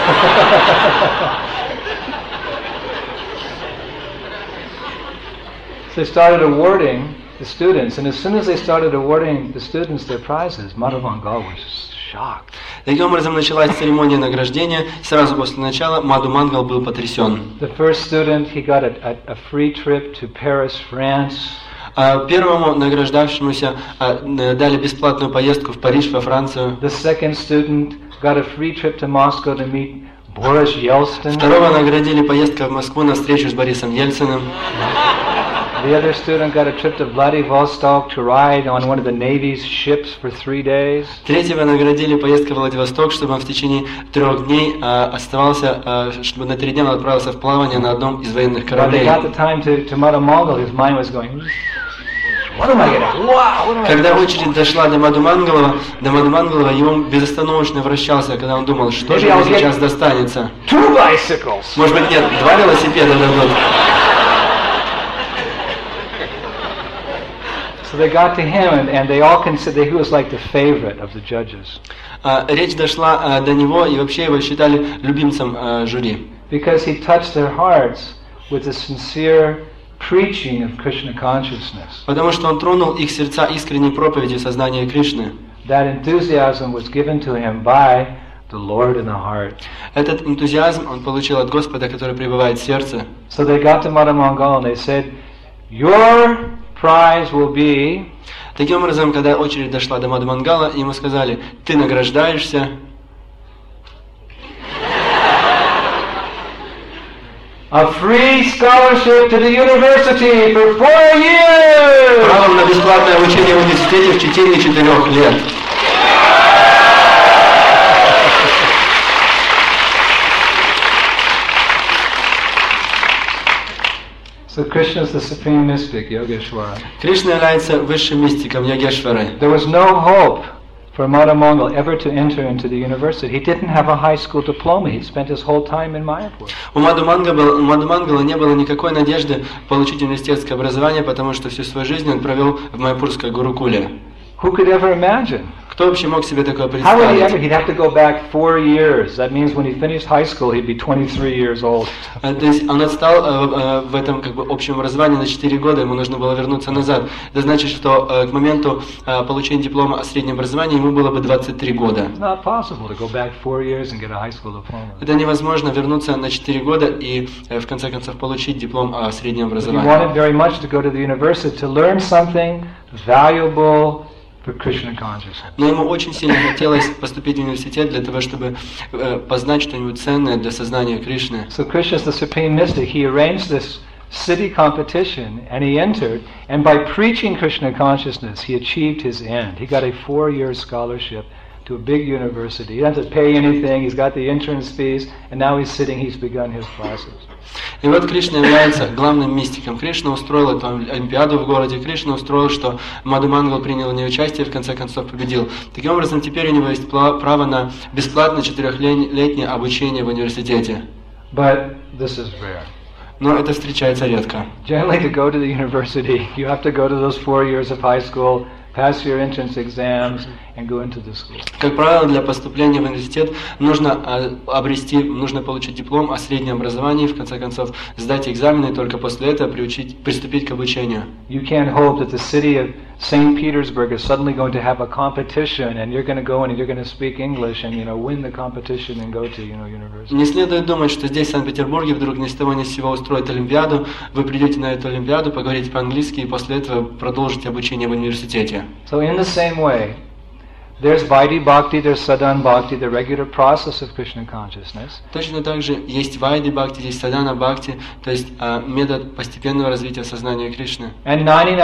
So they started awarding the students, and as soon as they started awarding the students their prizes, Madhu Mangal was shocked. Таким образом началась церемония награждения. Сразу после начала Мадху Мангал был потрясен. The first student, he got a free trip to Paris, France. Первому награждавшемуся дали бесплатную поездку в Париж, во Францию. The second student got a free trip to Moscow to meet Boris Yeltsin. Второго наградили поездкой в Москву на встречу с Борисом Ельциным. The other student got a trip to Vladivostok to ride on one of the Navy's ships for 3 days. Третьего наградили поездкой в Владивосток, чтобы он в течение 3 дней оставался, чтобы на 3 дня он отправился в плавание на одном из военных When they кораблей. got the time to Madhu Mangal, his mind was going. What am I getting? Wow, what am I Когда getting? очередь дошла до Мадхумангалова, и он безостановочно вращался, когда он думал, что же ему сейчас достанется. 2 bicycles. Может быть, нет, 2 велосипеда дадут. So they got to him, and they all considered he was like the favorite of the judges. Речь дошла до него, и вообще его считали любимцем жюри. Because he touched their hearts with a sincere preaching of Krishna consciousness. Потому что он тронул их сердца искренней проповедью сознания Кришны. That enthusiasm was given to him by the Lord in the heart. Этот энтузиазм он получил от Господа, который пребывает в сердце. So they got to Madhamangal and they said, "Your prize will be." Таким образом, когда очередь дошла до Мадхумангала, ему сказали: ты награждаешься A free scholarship to the university for 4 years. правом на бесплатное обучение в университете в течение 4 лет. So Krishna is the supreme mystic, Yogeshwara. Кришна является высшим мистиком Йогешвары. There was no hope for Madhamangal ever to enter into the university. He didn't have a high school diploma. He spent his whole time in Mayapur. У Мадхумангала не было никакой надежды получить университетское образование, потому что всю свою жизнь он провел в Майяпурской Гурукуле. Who could ever imagine? Кто вообще мог себе такое How would he ever? представить? He'd have to go back 4 years. That means when he finished high school, he'd be 23 years old. То есть он отстал в этом как бы общем образовании на 4 года, ему нужно было вернуться назад. Это значит, что к моменту получения диплома о среднем образовании ему было бы 23 года. It's not possible to go back 4 years and get a high school diploma. Это невозможно вернуться на 4 года и в конце концов получить диплом о среднем He образовании. wanted very much to go to the university to learn something valuable for Krishna consciousness. Но ему очень сильно хотелось поступить в университет для того, чтобы познать что-нибудь ценное для сознания Кришны. So Krishna is the supreme mystic. He arranged this city competition and he entered, and by preaching Krishna consciousness, he achieved his end. He got a 4-year scholarship to a big university. He doesn't have to pay anything. He's got the entrance fees, and now he's sitting. He's begun his classes. И вот Кришна является главным мистиком. Кришна устроил эту олимпиаду в городе. Кришна устроил, что Мадхумангал принял в ней участие и в конце концов победил. Таким образом, теперь у него есть право на бесплатное 4-летнее обучение в университете. But this is rare. Но это встречается редко. Generally, to go to the university, you have to go to those 4 years of high school, pass your entrance exams, and go into the school. Как правило, для поступления в университет нужно получить диплом о среднем образовании, в конце концов сдать экзамены, и только после этого приступить к обучению. You can't hope that the city of St. Petersburg is suddenly going to have a competition, and you're going to go in and you're going to speak English and win the competition and go to university. Не следует думать, что здесь, в Санкт-Петербурге, вдруг ни с того ни с сего устроят олимпиаду, вы придете на эту олимпиаду, поговорите по-английски и после этого продолжите обучение в университете. So in the same way, there's Vaidhi Bhakti, there's Sadhana Bhakti, the regular process of Krishna consciousness. Точно так же есть Вайди Бхакти, есть Садана Бхакти, то есть метод постепенного развития сознания Кришны. And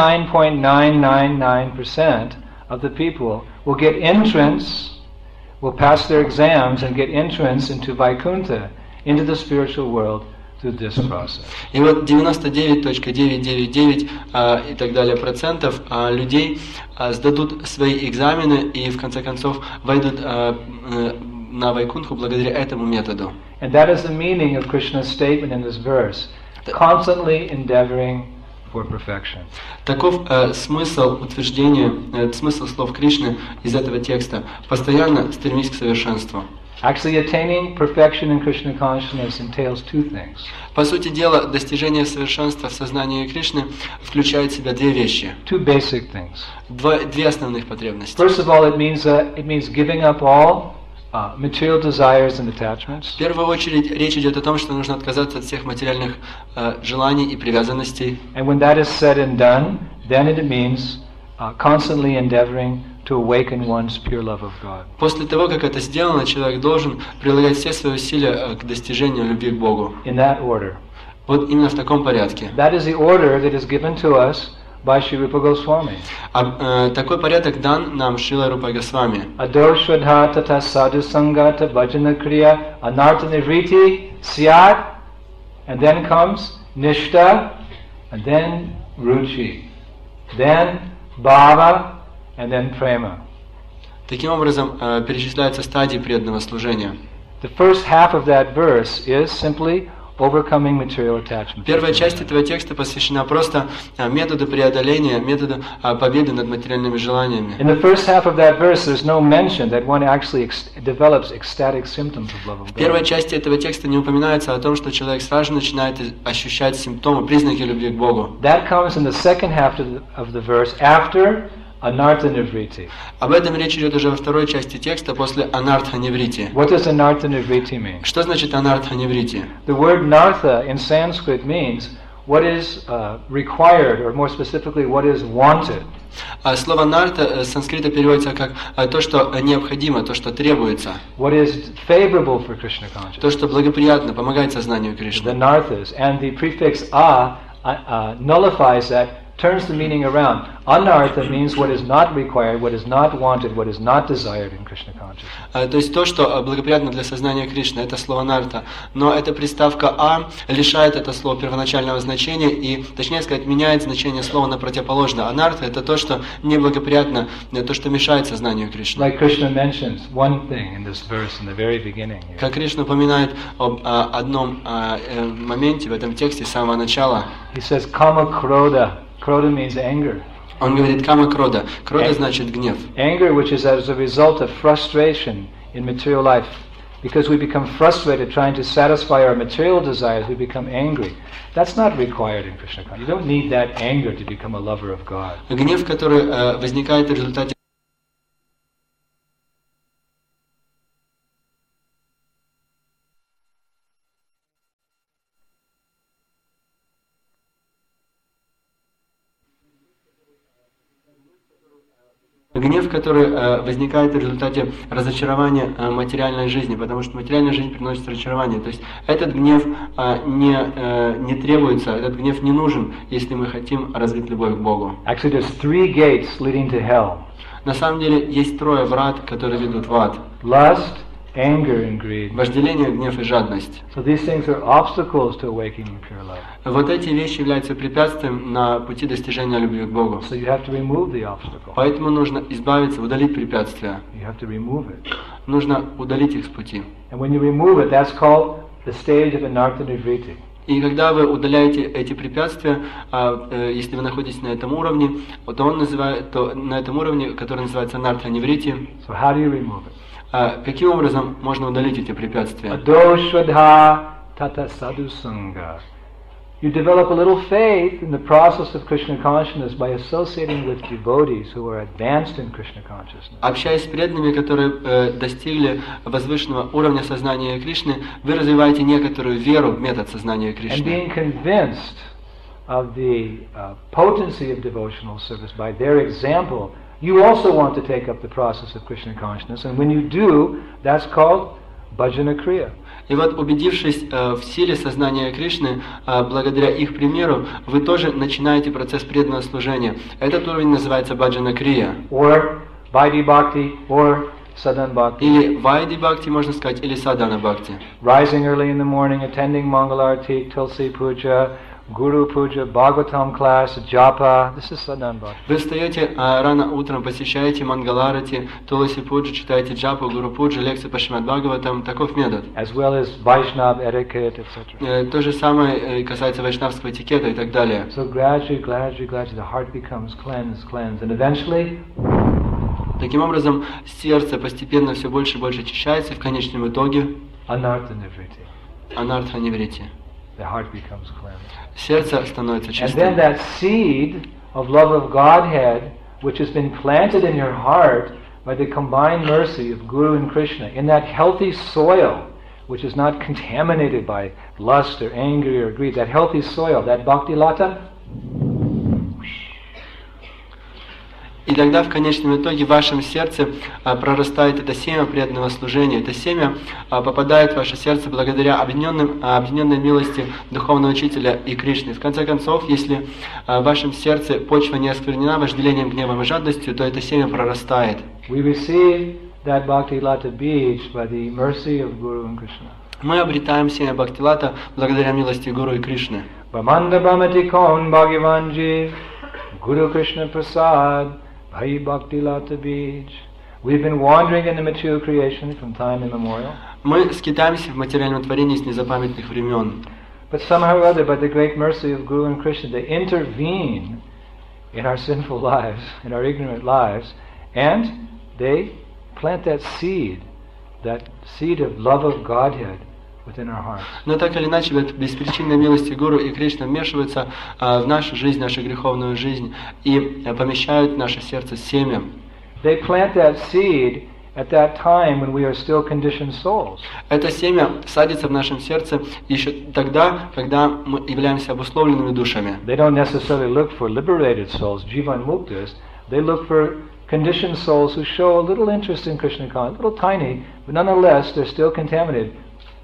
99.999% of the people will get entrance, will pass their exams and get entrance into Vaikuntha, into the spiritual world, through this process. И вот 99.999 и так далее процентов людей сдадут свои экзамены и в конце концов войдут на Вайкунху благодаря этому методу. And that is the meaning of Krishna's statement in this verse, constantly endeavoring for perfection. Таков смысл утверждения, смысл слов Кришны из этого текста. Постоянно стремись к совершенству. Actually, attaining perfection in Krishna consciousness entails 2 things. По сути дела, достижение совершенства в сознании Кришны включает в себя 2 вещи. 2 basic things. 2 основных потребности. First of all, it means giving up all material desires and attachments. В первую очередь речь идет о том, что нужно отказаться от всех материальных желаний и привязанностей. And when that is said and done, then it means constantly endeavoring to awaken one's pure love of God. После того, как это сделано, человек должен прилагать все свои усилия к достижению любви к Богу. In that order. Вот именно в таком порядке. That is the order that is given to us by Sri Rupa Goswami. Такой порядок дан нам Шрилой Рупой Госвами. Ado Shraddha Tata Sadhu Sangata Bhajana Kriya Anartha Nivriti Syat, and then comes Nishta, and then Ruchi. then bhava, and then prema. Таким образом, перечисляются стадии преданного служения. The first half of that verse is simply overcoming material attachment. Первая часть этого текста посвящена просто методу преодоления, методу победы над материальными желаниями. In the first half of that verse, there's no mention that one actually develops ecstatic symptoms of love of В God. первой части этого текста не упоминается о том, что человек сразу начинает ощущать симптомы, признаки любви к Богу. That comes in the second half of the verse after anartha nivriti. Об этом речь идет уже во второй части текста после анартха ниврити. What does anartha nivriti mean? Что значит анартха ниврити? The word nartha in Sanskrit means what is required, or more specifically, what is wanted. Слово нарта с санскрита переводится как то, что необходимо, то, что требуется. What is favorable for Krishna consciousness. То, что благоприятно, помогает сознанию Кришны. The narthas. And the prefix a nullifies that, turns the meaning around. Anartha means what is not required, what is not wanted, what is not desired in Krishna consciousness. То есть то, что благоприятно для сознания Кришны, это слово нарта. Но эта приставка «а» лишает это слово первоначального значения и, точнее сказать, меняет значение слова на противоположное. Анарта — это то, что неблагоприятно, то, что мешает сознанию Кришны. Like Krishna mentions one thing in this verse in the very beginning. Как Кришна упоминает об одном моменте в этом тексте с самого начала. He says, kama kroda. Kroda means anger. Он говорит «кама крода». Крода значит гнев. Anger, which is as a result of frustration in material life. Because we become frustrated trying to satisfy our material desires, we become angry. That's not required in Krishna consciousness. You don't need that anger to become a lover of God. Гнев, который возникает в результате возникает в результате разочарования материальной жизни, потому что материальная жизнь приносит разочарование. То есть этот гнев не требуется, этот гнев не нужен, если мы хотим развить любовь к Богу. Actually, there's 3 gates leading to hell. На самом деле есть 3 врат, которые ведут в ад. Lust, anger, and greed. Вожделение, гнев и жадность. So these things are obstacles to awakening pure love. Вот эти вещи являются препятствием на пути достижения любви к Богу. So you have to remove the obstacle. Поэтому нужно избавиться, удалить препятствия. You have to remove it. Нужно удалить их с пути. And when you remove it, that's called the stage of anartha nivriti. И когда вы удаляете эти препятствия, если вы находитесь на этом уровне, то на этом уровне, который называется анартха ниврити, So how do you remove it? каким образом можно удалить эти препятствия? Adoshvadha tata sadhusanga. You develop a little faith in the process of Krishna consciousness by associating with devotees who are advanced in Krishna consciousness. Общаясь с преданными, которые достигли возвышенного уровня сознания Кришны, вы развиваете некоторую веру в метод сознания And Кришны. being convinced of the potency of devotional service by their example, you also want to take up the process of Krishna consciousness. And when you do, that's called bhajana kriya. И вот, убедившись в силе сознания Кришны, благодаря их примеру, вы тоже начинаете процесс преданного служения. Этот уровень называется баджана крия. Or vaidhi bhakti, or sadhana bhakti. Или вайди бхакти, можно сказать, или садана бхакти. Rising early in the morning, attending Mangalarti, Tulsi Puja, Guru Puja, Bhagavatam class, Japa. This is sadhana bhakti. Вы встаете рано утром, посещаете Мангаларати, Туласи Пуджи, читаете Джапу, Гуру Пуджи, лекции по Шримад Бхагаватам. Таков метод. As well as Vaishnava etiquette, etc. То же самое касается вайшнавского этикета и так далее. So gradually, the heart becomes cleansed, and eventually, Таким образом, сердце постепенно все больше и больше очищается, и в конечном итоге anartha nivriti. анартха ниврити. The heart becomes cleansed. Сердце становится And чистым. then that seed of love of Godhead, which has been planted in your heart by the combined mercy of Guru and Krishna, in that healthy soil, which is not contaminated by lust or anger or greed, that healthy soil, that bhakti lata, И тогда в конечном итоге в вашем сердце прорастает это семя преданного служения. Это семя попадает в ваше сердце благодаря объединенной милости Духовного Учителя и Кришны. В конце концов, если в вашем сердце почва не осквернена вожделением, гневом и жадностью, то это семя прорастает. we receive that bhakti lata bij by the mercy of Guru and Krishna. Мы обретаем семя Бхактилата благодаря милости Гуру и Кришны. Brahmanda brahmati kon bhagavanji Guru Krishna Prasad, Bhai Bhakti Lata Bij. We've been wandering in the material creation from time immemorial. Мы скитаемся в материальном творении с незапамятных времен. But somehow or other, by the great mercy of Guru and Krishna, they intervene in our sinful lives, in our ignorant lives, and they plant that seed of love of Godhead within our hearts. Но так или иначе, в беспричинной милости Гуру и Кришна вмешиваются в нашу жизнь, нашу греховную жизнь, и помещают в наше сердце семя. They plant that seed at that time when we are still conditioned souls. Это семя садится в нашем сердце еще тогда, когда мы являемся обусловленными душами. They don't necessarily look for liberated souls, Jivan Muktas. They look for conditioned souls who show a little interest in Krishna consciousness, a little tiny, but nonetheless they're still contaminated.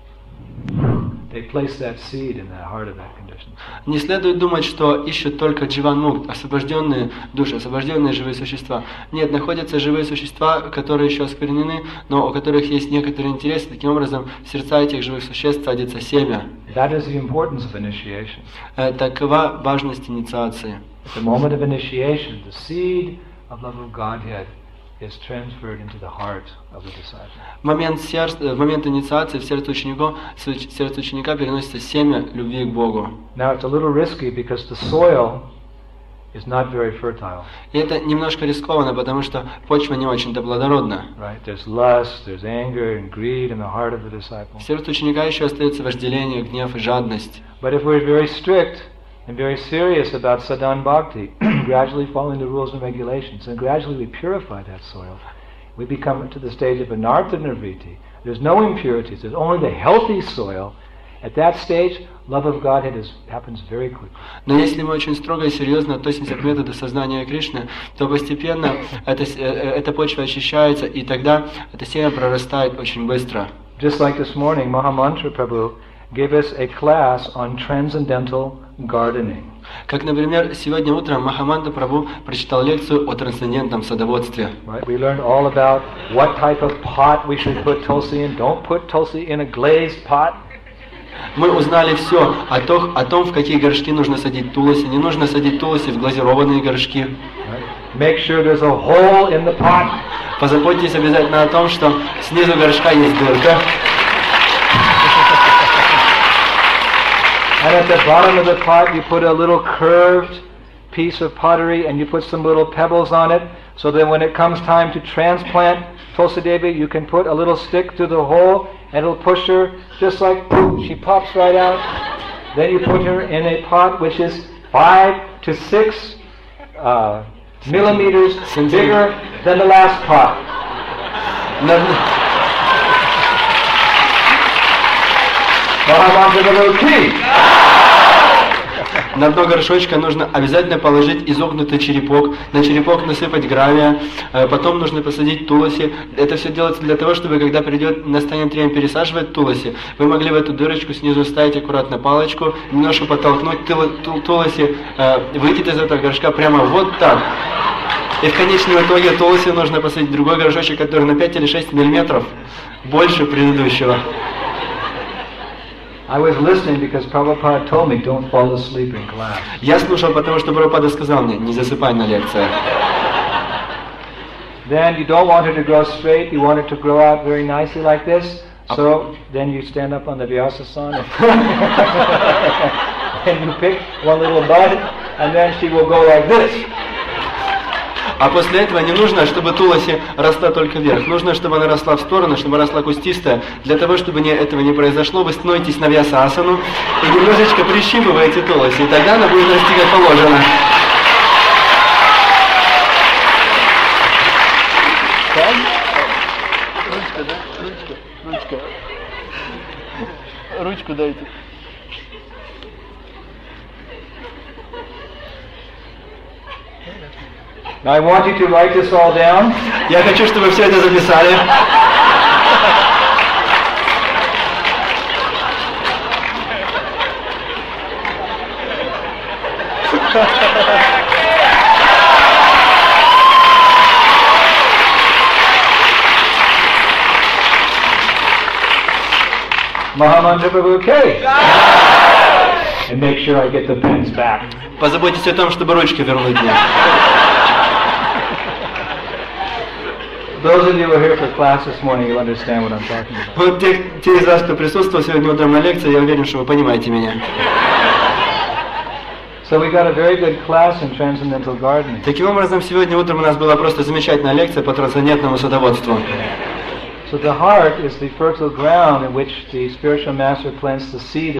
They place that seed in the heart of that conditioned soul. Не следует думать, что ищут только дживан мукт, освобожденные души, освобожденные живые существа. Нет, находятся живые существа, которые еще осквернены, но у которых есть некоторый интерес, и таким образом в сердца этих живых существ садится семя. That is the importance of initiation. Такова важность инициации. At the moment of initiation, the seed of love of Godhead is transferred into the heart of the disciple. В момент инициации в сердце ученика переносится семя любви к Богу. Now it's a little risky because the soil is not very fertile. И это немножко рискованно, потому что почва не очень-то плодородна. Right? There's lust, there's anger and greed in the heart of the disciple. В сердце ученика еще остается вожделение, гнев и жадность. But if we're very strict and very serious about sadhan bhakti, gradually following the rules and regulations, and gradually we purify that soil, we become to the stage of anartha nirvriti. There's no impurities, there's only the healthy soil. At that stage, love of Godhead happens very quickly. Но если мы очень строго и серьезно относимся к методу сознания Кришны, то постепенно эта почва очищается, и тогда это семя прорастает очень быстро. Just like this morning, Mahamantra Prabhu gave us a class on transcendental gardening. Как, например, сегодня утром Махаманта Прабhu прочитал лекцию о трансцендентном садоводстве. Right? We learned all about what type of pot we should put tulsi in. Don't put tulsi in a glazed pot. Мы узнали все о том, в какие горшки нужно садить туласи. Не нужно садить туласи в глазированные горшки. Right? Make sure there's a hole in the pot. Позаботьтесь обязательно о том, что снизу горшка есть дырка. And at the bottom of the pot you put a little curved piece of pottery and you put some little pebbles on it, so that when it comes time to transplant Tulsi Devi, you can put a little stick through the hole and it'll push her just like poof, she pops right out. Then you put her in a pot which is 5 to 6 millimeters bigger than the last pot. На дно горшочка нужно обязательно положить изогнутый черепок, на черепок насыпать гравия, потом нужно посадить туласи. Это все делается для того, чтобы когда настанет время пересаживать туласи, вы могли в эту дырочку снизу ставить аккуратно палочку, немножко подтолкнуть туласи, выйдет из этого горшка прямо вот так. И в конечном итоге туласи нужно посадить в другой горшочек, который на 5 или 6 миллиметров больше предыдущего. I was listening because Prabhupada told me don't fall asleep in class. Я слушал, потому что Прабхупада сказал мне, не засыпай на лекциях. Then you don't want it to grow straight, you want it to grow out very nicely like this. So then you stand up on the Vyasasana and you pick one little bud and then she will go like this. А после этого не нужно, чтобы туласи росла только вверх. Нужно, чтобы она росла в сторону, чтобы росла кустистая. Для того, чтобы этого не произошло, вы становитесь на вьясасану и немножечко прищипываете туласи. И тогда она будет расти как положено. Ручку дайте. Now I want you to write this all down. Я хочу, чтобы вы все это записали. Mahamantra Prabhu K. and make sure I get the pens back. Позаботьтесь о том, чтобы ручки вернуть мне. Those of you who are here for class this morning, you'll understand what I'm talking about. Вот те из вас, кто присутствовал сегодня утром на лекции, я уверен, что вы понимаете меня. So we got a very good class in transcendental gardening. Таким образом, сегодня утром у нас была просто замечательная лекция по трансцендентному садоводству. So the heart is the fertile ground in which the spiritual master plants the seed.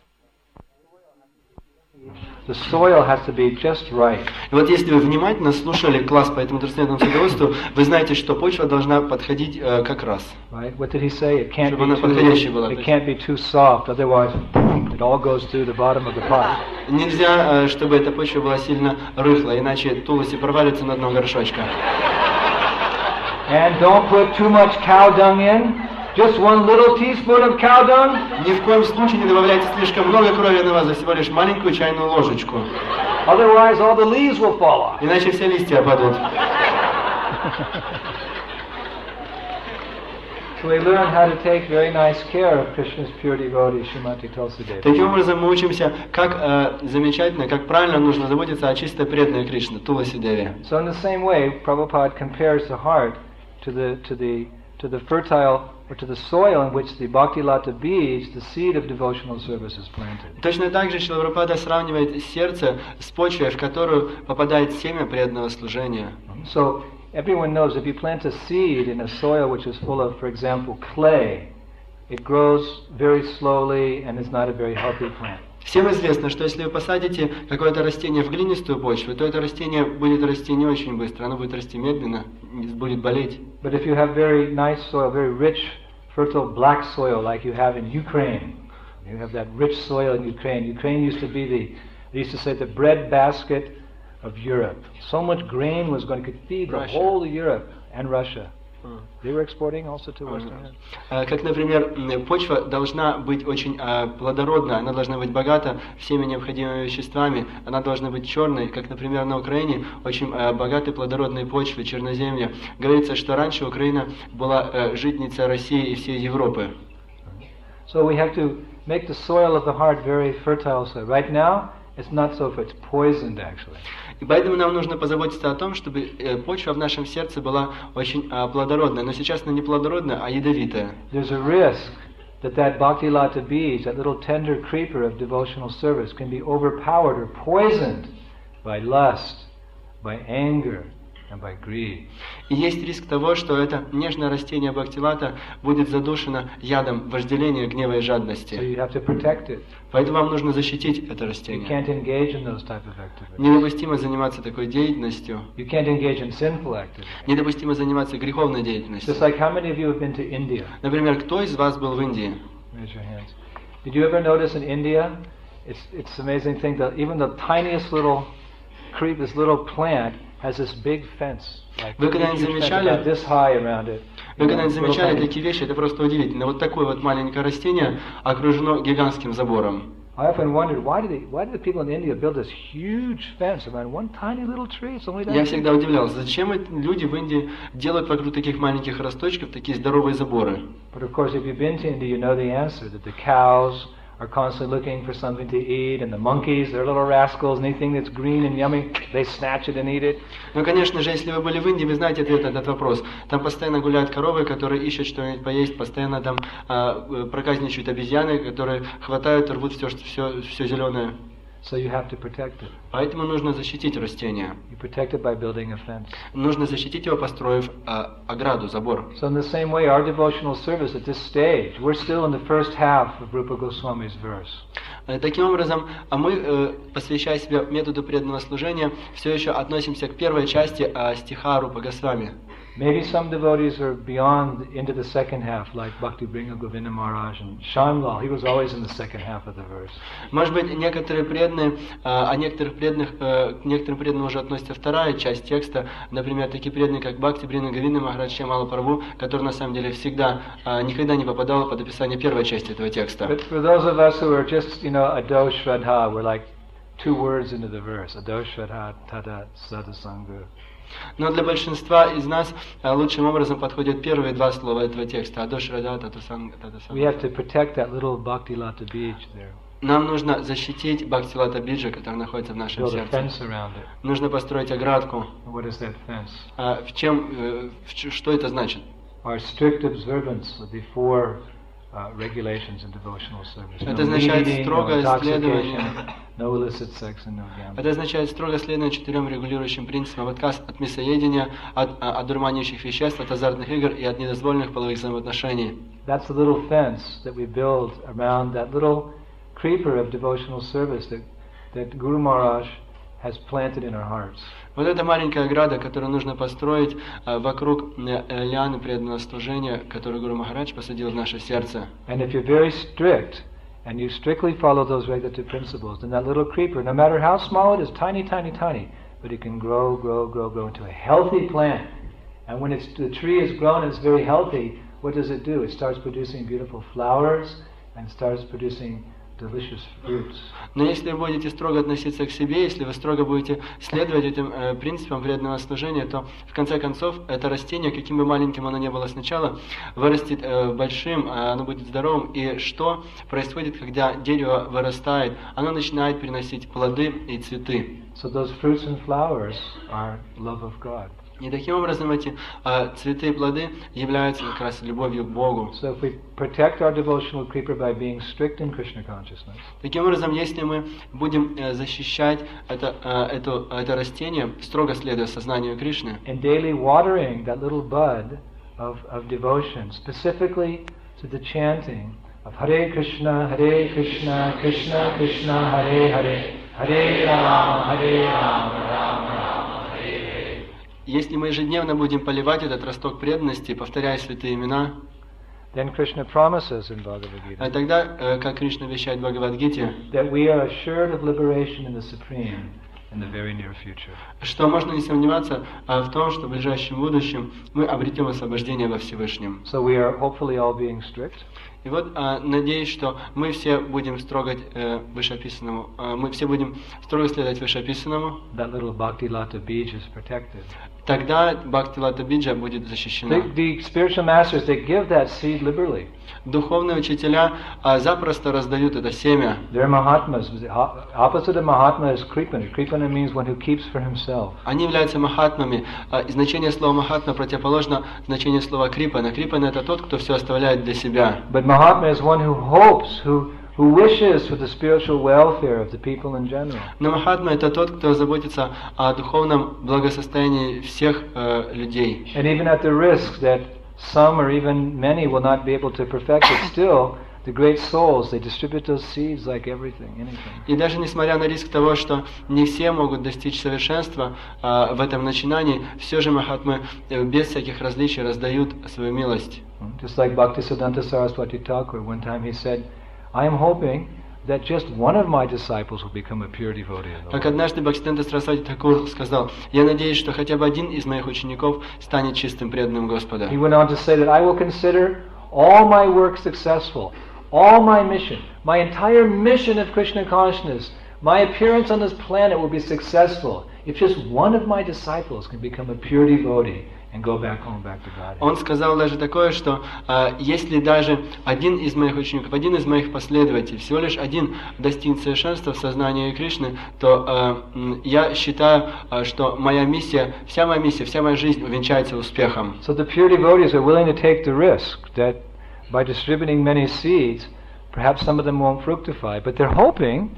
The soil has to be just right. И вот если вы внимательно слушали класс по этому трансцендентному садоводству, вы знаете, что почва должна подходить как раз. Right? What did he say? It can't Чтобы она подходящей была. be too soft, otherwise it all goes through the bottom of the pot. Нельзя, чтобы эта почва была сильно рыхлая, иначе тулоси провалится на дно горшочка. And don't put too much cow dung in. Just one little teaspoon of cow dung. Ни в коем случае не добавляйте слишком много крови на вазу, всего лишь маленькую чайную ложечку. Otherwise all the leaves will fall off. Иначе все листья опадут. So we learn how to take very nice care of Krishna's pure devotee, Srimati Tulsidevi. Таким образом мы учимся, как замечательно, как правильно нужно заботиться о чистой преданной Кришне, Туласи Деви. So in the same way, Prabhupada compares the heart to the fertile or to the soil in which the Bhakti-lata beads, the seed of devotional service is planted. Точно так же Шрила Прабхупада сравнивает сердце с почвой, в которую попадает семя преданного служения. So everyone knows if you plant a seed in a soil which is full of, for example, clay, it grows very slowly and is not a very healthy plant. Всем известно, что если вы посадите какое-то растение в глинистую почву, то это растение будет расти не очень быстро, оно будет расти медленно, будет болеть. But if you have very nice soil, very rich, fertile black soil like you have in Ukraine, you have that rich soil in Ukraine. Ukraine used to be they used to say the breadbasket of Europe. So much grain was going to feed the whole of Europe and Russia. They were exporting also to Western Europe. Как, например, почва должна быть очень плодородна, она должна быть богата всеми необходимыми веществами, она должна быть черной, как, например, на Украине очень богатой плодородной почвы, черноземья. Говорится, что раньше Украина была житницей России и всей Европы. So we have to make the soil of the heart very fertile. So right now, it's not so, it's poisoned actually. И поэтому нам нужно позаботиться о том, чтобы почва в нашем сердце была очень плодородная. Но сейчас она не плодородная, а ядовитая. There's a risk that bhakti-lata beads, that little tender creeper of devotional service, can be overpowered or poisoned by lust, by anger, and by greed. И есть риск того, что это нежное растение бхактилата будет задушено ядом вожделения, гнева и жадности. So you have to protect it. Поэтому вам нужно защитить это You растение. can't engage in those type of activities. Недопустимо заниматься такой деятельностью. You can't engage in sinful activities. Недопустимо заниматься греховной деятельностью. Just like how many of you have been to India? Например, кто из вас был в Индии? Raise your hands. Did you ever notice in India, it's an amazing thing that even the tiniest little creep, this little plant, has this big fence. Вы когда-нибудь замечали? This high around it. Вы когда-нибудь замечали такие вещи? Это просто удивительно. Вот такое вот маленькое растение окружено гигантским забором. I often wondered why did the people in India build this huge fence around one tiny little tree? It's only that. Я всегда удивлялся, зачем люди в Индии делают вокруг таких маленьких росточков такие здоровые заборы. But of course, if you've been to India, you know the answer. That the cows are constantly looking for something to eat, and the monkeys, they're little rascals. Anything that's green and yummy, they snatch it and eat it. Ну, конечно же, если вы были в Индии, вы знаете ответ на этот вопрос. Там постоянно гуляют коровы, которые ищут что-нибудь поесть, постоянно там проказничают обезьяны, которые хватают и рвут все зеленое. So you have to protect it. Поэтому нужно защитить растение. You protect it by building a fence. Нужно защитить его, построив ограду, забор. So in the same way, our devotional service at this stage, we're still in the first half of Rupa Goswami's verse. Таким образом, мы, посвящая себя методу преданного служения, все еще относимся к первой части стиха Рупа Госвами. Maybe some devotees are beyond into the second half, like Bhakti Bringa Govinda Maharaj and Shamlal. He was always in the second half of the verse. Может быть, некоторые преданные, к некоторым преданным уже относится вторая часть текста. Например, такие преданные, как Бхакти Бринга Говинда Махарадж Шьямала Прабху, который на самом деле никогда не попадал под описание первой части этого текста. But for those of us who are just, ado shraddha, we're like 2 words into the verse. Ado shraddha tada sadasanga. Но для большинства из нас лучшим образом подходят первые 2 слова этого текста. Адо шрада татасанга татасанга. We have to protect that little bhakti lata beach there. Нам нужно защитить Бхактилата Биджа, который находится в нашем build a сердце. fence around it. Нужно построить оградку. And what is that fence? Что это значит? Our strict observance of the four regulations in devotional service. Это No означает eating, no строгое intoxication, следование. no illicit sex, and no gambling. Это означает строго следование 4 регулирующим принципам: отказ от мясоедения, от одурманивающих веществ, от азартных игр и от недозволенных половых взаимоотношений. That's the little fence that we build around that little creeper of devotional service that Guru Maharaj has planted in our hearts. Вот эта маленькая ограда, которую нужно построить вокруг лианы преданного служения, которую Гуру Махарадж посадил в наше сердце. And if you're very strict, and you strictly follow those regulative principles, then that little creeper, no matter how small it is, tiny, tiny, tiny, but it can grow into a healthy plant. And when the tree is grown and it's very healthy, what does it do? It starts producing beautiful flowers and starts producing delicious fruits. Но если вы будете строго относиться к себе, если вы строго будете следовать этим принципам преданного служения, то в конце концов это растение, каким бы маленьким оно ни было сначала, вырастет большим, оно будет здоровым. И что происходит, когда дерево вырастает? Оно начинает приносить плоды и цветы. So those fruits and flowers are love of God. И таким образом эти цветы и плоды являются как раз любовью к Богу. So if we protect our devotional creeper by being strict in Krishna consciousness, Таким образом, если мы будем защищать это растение, строго следуя сознанию Кришны, in daily watering that little bud of devotion, specifically to the chanting of Hare Krishna, Krishna Krishna, Hare Hare, Hare Rama, Rama Rama, Hare Hare. если мы ежедневно будем поливать этот росток преданности, повторяя святые имена, then Krishna promises in Bhagavad Gita тогда, как Кришна обещает в Бхагавад-гите, that we are assured of liberation in the Supreme in the very near future. что можно не сомневаться в том, что в ближайшем будущем мы обретем освобождение во Всевышнем. So we are hopefully all being strict. И вот надеюсь, что мы все будем строго вышеописанному, мы все будем строго следовать вышеописанному. That little Bhakti-lata beej is protected. Тогда Бхакти-лата Биджа будет защищена. The spiritual masters, they give that seed liberally. Духовные учителя запросто раздают это семя. They're Mahatmas. The opposite of Mahatma is Kripana. Kripana means one who keeps for himself. Они являются махатмами. И значение слова махатма противоположно значению слова крипана. Крипана — это тот, кто все оставляет для себя. But Mahatma is one who hopes, who wishes for the spiritual welfare of the people in general. Но махатма — это тот, кто заботится о духовном благосостоянии всех людей. And even at the risk that some or even many will not be able to perfect it, still the great souls, they distribute those seeds like anything. И даже несмотря на риск того, что не все могут достичь совершенства в этом начинании, все же махатмы без всяких различий раздают свою милость. Just like Bhaktisiddhanta Saraswati Thakur, one time he said, I am hoping that just one of my disciples will become a pure devotee of the Как Lord. однажды Бхактисиддханта Сарасвати Тхакур сказал: «Я надеюсь, что хотя бы один из моих учеников станет чистым преданным Господа». He went on to say that I will consider all my work successful, all my mission, my entire mission of Krishna consciousness, my appearance on this planet will be successful if just one of my disciples can become a pure devotee and go back home, back to God. Он сказал даже такое, что если даже один из моих учеников, один из моих последователей, всего лишь один достигнет совершенства в сознании Кришны, то я считаю, что моя миссия, вся моя жизнь увенчается успехом. So the pure devotees are willing to take the risk that by distributing many seeds, perhaps some of them won't fructify, but they're hoping,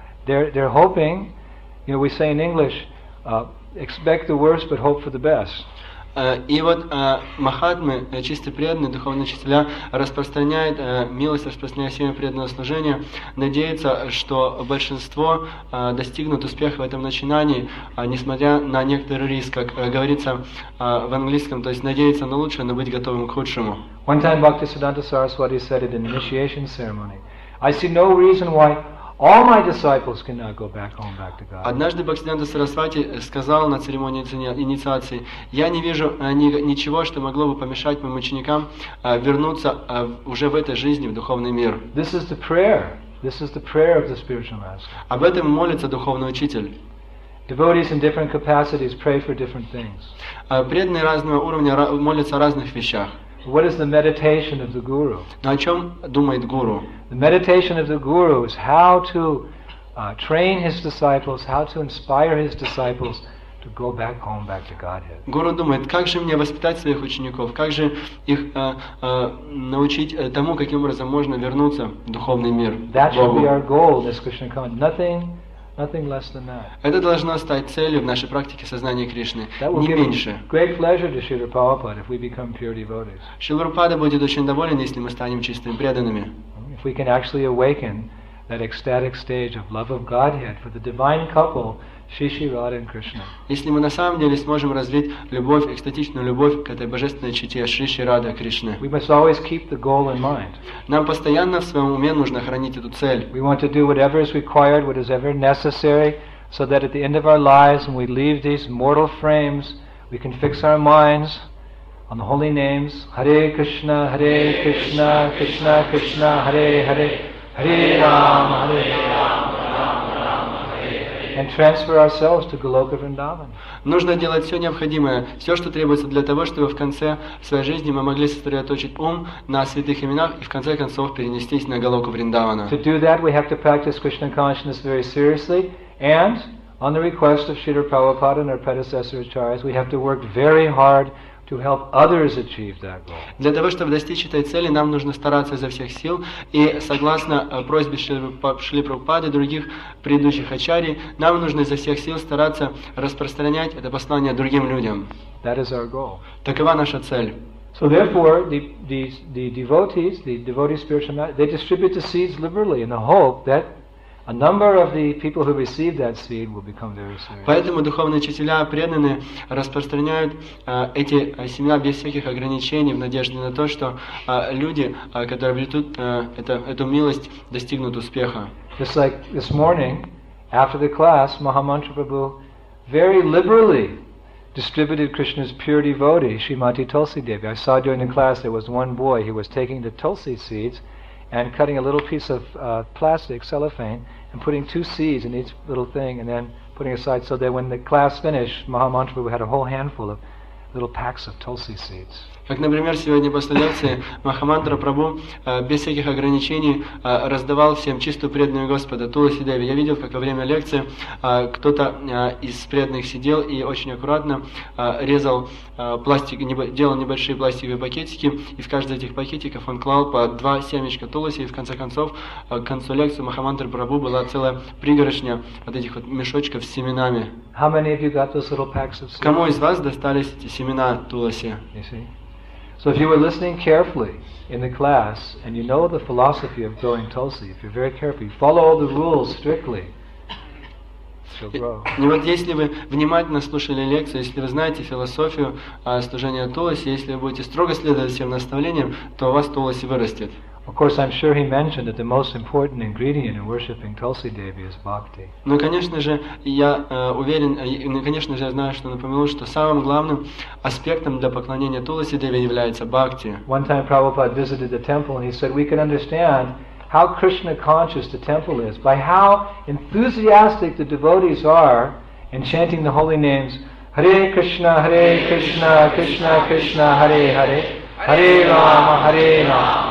you know, we say in English, expect the worst but hope for the best. И вот махатмы, чисто преданные духовные учителя, распространяют милость, распространяя семя преданного служения, надеются, что большинство достигнут успеха в этом начинании, несмотря на некоторый риск, как говорится в английском, то есть надеяться на лучшее, но быть готовым к худшему. One time Bhaktisiddhanta Saraswati said it in the initiation ceremony, I see no reason why all my disciples cannot go back home, back to God. Однажды Бхактисиддханта Сарасвати сказал на церемонии инициации: «Я не вижу ничего, что могло бы помешать моим ученикам вернуться уже в этой жизни в духовный мир». This is the prayer. This is the prayer of the spiritual master. Об этом молится духовный учитель. Devotees in different capacities pray for different things. Преданные разного уровня молятся о разных вещах. What is the meditation of the Guru? Но о чем думает гуру? The meditation of the Guru is how to train his disciples, how to inspire his disciples to go back home, back to Godhead. Гуру думает, как же мне воспитать своих учеников, как же их научить тому, каким образом можно вернуться в духовный мир. That should be our goal in this Krishna consciousness. Nothing less than that. Это должно стать целью в нашей практике сознания Кришны, That will не give меньше. great pleasure to Srila Prabhupada if we become pure devotees. Шрила Прабхупада будет очень доволен, если мы станем чистыми преданными. If we can actually awaken that ecstatic stage of love of Godhead for the divine couple, Shri Shri Radha and Krishna. Если мы на самом деле сможем развить любовь, экстатичную любовь к этой божественной чете Шри Шри Рада Кришны, We must always keep the goal in mind. нам постоянно в своем уме нужно хранить эту цель. We want to do whatever is required, what is ever necessary, so that at the end of our lives, when we leave these mortal frames, we can fix our minds on the holy names, Hare Krishna, Krishna Krishna, Hare Hare, Hare Rama, and transfer ourselves to Goloka Vrindavan. Нужно делать все необходимое, все, что требуется для того, чтобы в конце своей жизни мы могли сосредоточить ум на святых именах и в конце концов перенестись на Галоку Вриндавана. To do that, we have to practice Krishna consciousness very seriously, and on the request of Srila Prabhupada and our predecessor acharyas, we have to work very hard to help others achieve that goal. Для того, чтобы достичь этой цели, нам нужно стараться изо всех сил, и согласно просьбе Шрилы Прабхупады и других предыдущих ачарий, нам нужно изо всех сил стараться распространять это послание другим людям. That is our goal. Такова наша цель. So therefore, the devotees, the devotee spiritual master, they distribute the seeds liberally in the hope that a number of the people who receive that seed will become very serious. Поэтому духовные учителя, преданные, распространяют эти семена без всяких ограничений в надежде на то, что люди, которые обретут эту милость, достигнут успеха. Just like this morning, after the class, Mahamantra Prabhu very liberally distributed Krishna's pure devotee, Srimati Tulsi Devi. I saw during the class there was one boy who was taking the tulsi seeds and cutting a little piece of plastic, cellophane, and putting 2 seeds in each little thing, and then putting aside so that when the class finished, Mahamantra Prabhu had a whole handful of little packs of tulsi seeds. Как, например, сегодня после лекции Махамантра Прабху без всяких ограничений раздавал всем чистую преданную Господа Туласи Деви. Я видел, как во время лекции кто-то из преданных сидел и очень аккуратно резал пластик, делал небольшие пластиковые пакетики, и в каждый из этих пакетиков он клал по 2 семечка Туласи, и в конце концов к концу лекции Махамантра Прабху была целая пригоршня вот этих вот мешочков с семенами. How many of you got those little packs of seeds? Кому из вас достались эти семена Туласи? You see? So if you were listening carefully in the class, and you know the philosophy of growing tulsi, if you're very careful, you follow all the rules strictly, she'll grow. И вот если вы внимательно слушали лекцию, если вы знаете философию служения Туласи, если вы будете строго следовать всем наставлениям, то у вас Туласи вырастет. Of course, I'm sure he mentioned that the most important ingredient in worshipping Tulsi Devi is bhakti. Но, конечно же, я уверен, конечно же, я знаю, что он упомянул, что самым главным аспектом для поклонения Туласи Деви является бхакти. One time Prabhupada visited the temple and he said, we can understand how Krishna conscious the temple is by how enthusiastic the devotees are in chanting the holy names Hare Krishna, Krishna Krishna, Hare Hare, Hare Rama,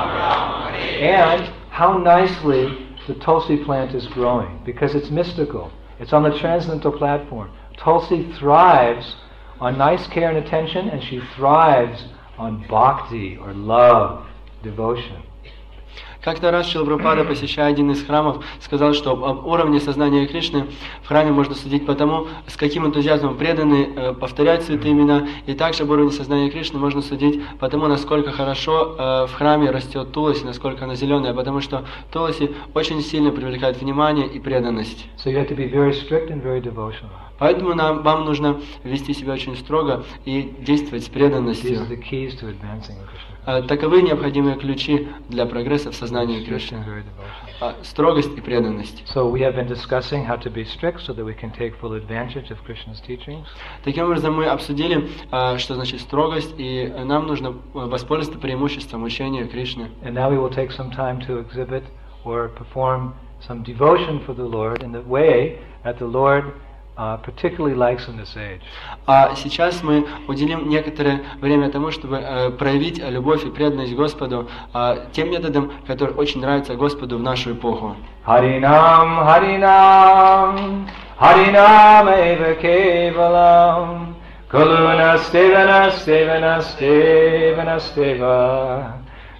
and how nicely the Tulsi plant is growing, because it's mystical. It's on the transcendental platform. Tulsi thrives on nice care and attention, and she thrives on bhakti, or love, devotion. Как-то раз Шрила Прабхупада, посещая один из храмов, сказал, что об уровне сознания Кришны в храме можно судить по тому, с каким энтузиазмом преданные повторяют святые имена, и также об уровне сознания Кришны можно судить по тому, насколько хорошо в храме растет Туласи, насколько она зеленая, потому что Туласи очень сильно привлекает внимание и преданность. So you have to be very strict and very devotional. Поэтому вам нужно вести себя очень строго и действовать с преданностью. These are the keys to advancing in Krishna. Таковы необходимые ключи для прогресса в сознании Кришны. Строгость и преданность. So we have been discussing how to be strict so that we can take full advantage of Krishna's teachings. Таким образом, мы обсудили, что значит строгость, и нам нужно воспользоваться преимуществом учения Кришны. And now we will take some time to exhibit or perform some devotion for the Lord in the way that the Lord particularly likes in this age. А сейчас мы уделим некоторое время тому, чтобы проявить любовь и преданность Господу тем методом, который очень нравится Господу в нашу эпоху. Harinam, Harinam, Harinam eva kevalam, Kaluna stevana, stevana, stevana, steva,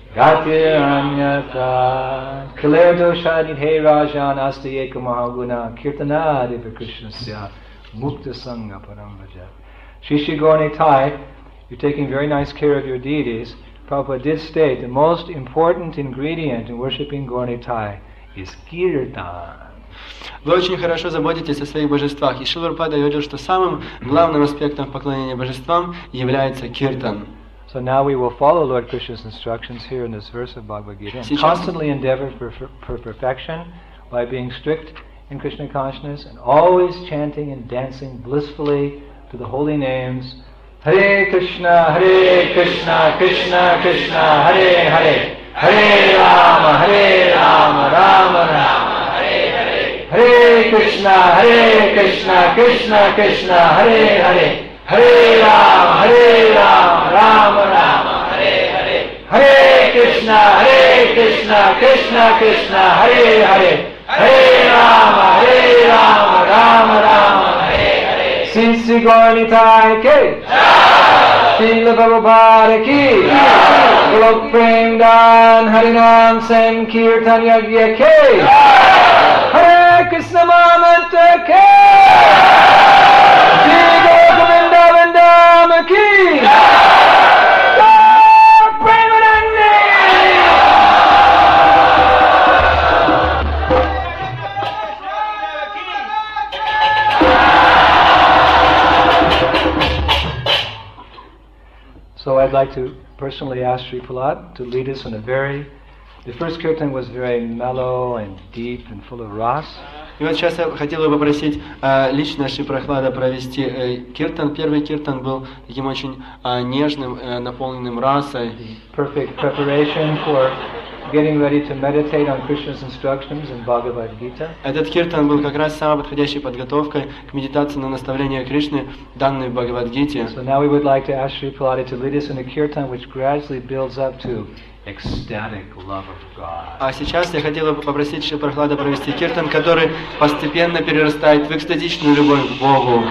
Gatiranyata, Kalerdo Shadid He Rajan Asti Eka Mahaguna, Kirtana Deva Krishnasya, Mukta Sangha Paramvaja. Shishi Gaura Nitai, you're taking very nice care of your deities. Prabhupada did state the most important ingredient in worshipping Gaura Nitai is Kirtan. Вы очень хорошо заботитесь о своих божествах. И Шрила Прабхупада говорил, что самым главным аспектом поклонения божествам является киртан. So now we will follow Lord Krishna's instructions here in this verse of Bhagavad Gita and constantly endeavor for perfection by being strict in Krishna consciousness and always chanting and dancing blissfully to the holy names Hare Krishna, Krishna Krishna, Hare Hare, Hare Rama, Rama Rama, Hare Hare, Hare Krishna, Krishna Krishna, Hare Hare, Hare Rama, Rama Rama, Hare Hare, Hare Krishna, Krishna Krishna, Hare Hare, Hare Rama, Rama Rama, Hare Hare. Sri Gaura Nitai ke Srila Prabhupada ki Golok Prem Dan Harinam Sankirtan Yagya ke Hare Krishna Mahamantra ke Sri Govinda Vindama ki Golok Premanande. So I'd like to personally ask Sri Prahlad to lead us in the first kirtan was very mellow and deep and full of ras. И вот сейчас я хотел бы попросить лично Шри Прахлада провести киртан. Первый киртан был таким очень нежным, наполненным расой. Perfect preparation for getting ready to meditate on Krishna's instructions in Bhagavad Gita. Этот киртан был как раз самой подходящей подготовкой к медитации на наставления Кришны, данные в Бхагавад-гите. So now we would like to ask Sri Prahlada to lead us in a kirtan which gradually builds up to ecstatic love of God. А сейчас я хотел бы попросить Шри Прахлада провести киртан, который постепенно перерастает в экстатичную любовь к Богу.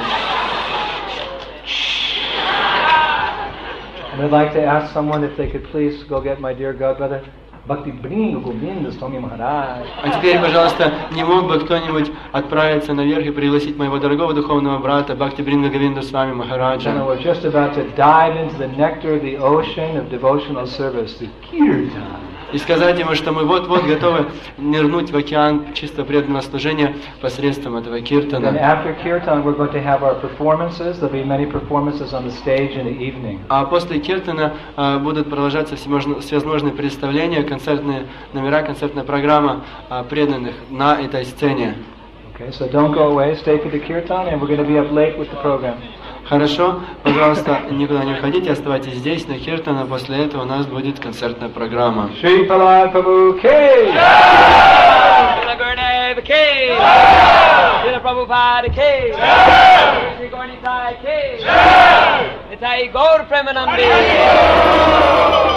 And I'd like to ask someone if they could please go get my dear godbrother Bhakti Bringa Govinda Swami Maharaj. А теперь, пожалуйста, не мог бы кто-нибудь отправиться наверх и пригласить моего дорогого духовного брата Бхакти Бринга Говинду Свами Махараджа. And we're just about to dive into the nectar of the ocean of devotional service, the kirtan. И сказать ему, что мы вот-вот готовы нырнуть в океан чисто преданного служения посредством этого киртана. And after kirtan, we're going to have our performances. There'll be many performances on the stage in the evening. А после киртана будут продолжаться всевозможные представления, концертные номера, концертная программа преданных на этой сцене. Okay, so don't go away. Stay for the kirtan, and we're going to be up late with the program. Хорошо, пожалуйста, никуда не уходите, оставайтесь здесь на киртана. После этого у нас будет концертная программа. Shri Prahlad Prabhu ki Jai! Shri Gurudev ki Jai! Shri Prabhupada ki Jai! Shri Gaura Nitai ki Jai! Nitai Gaur Premanande.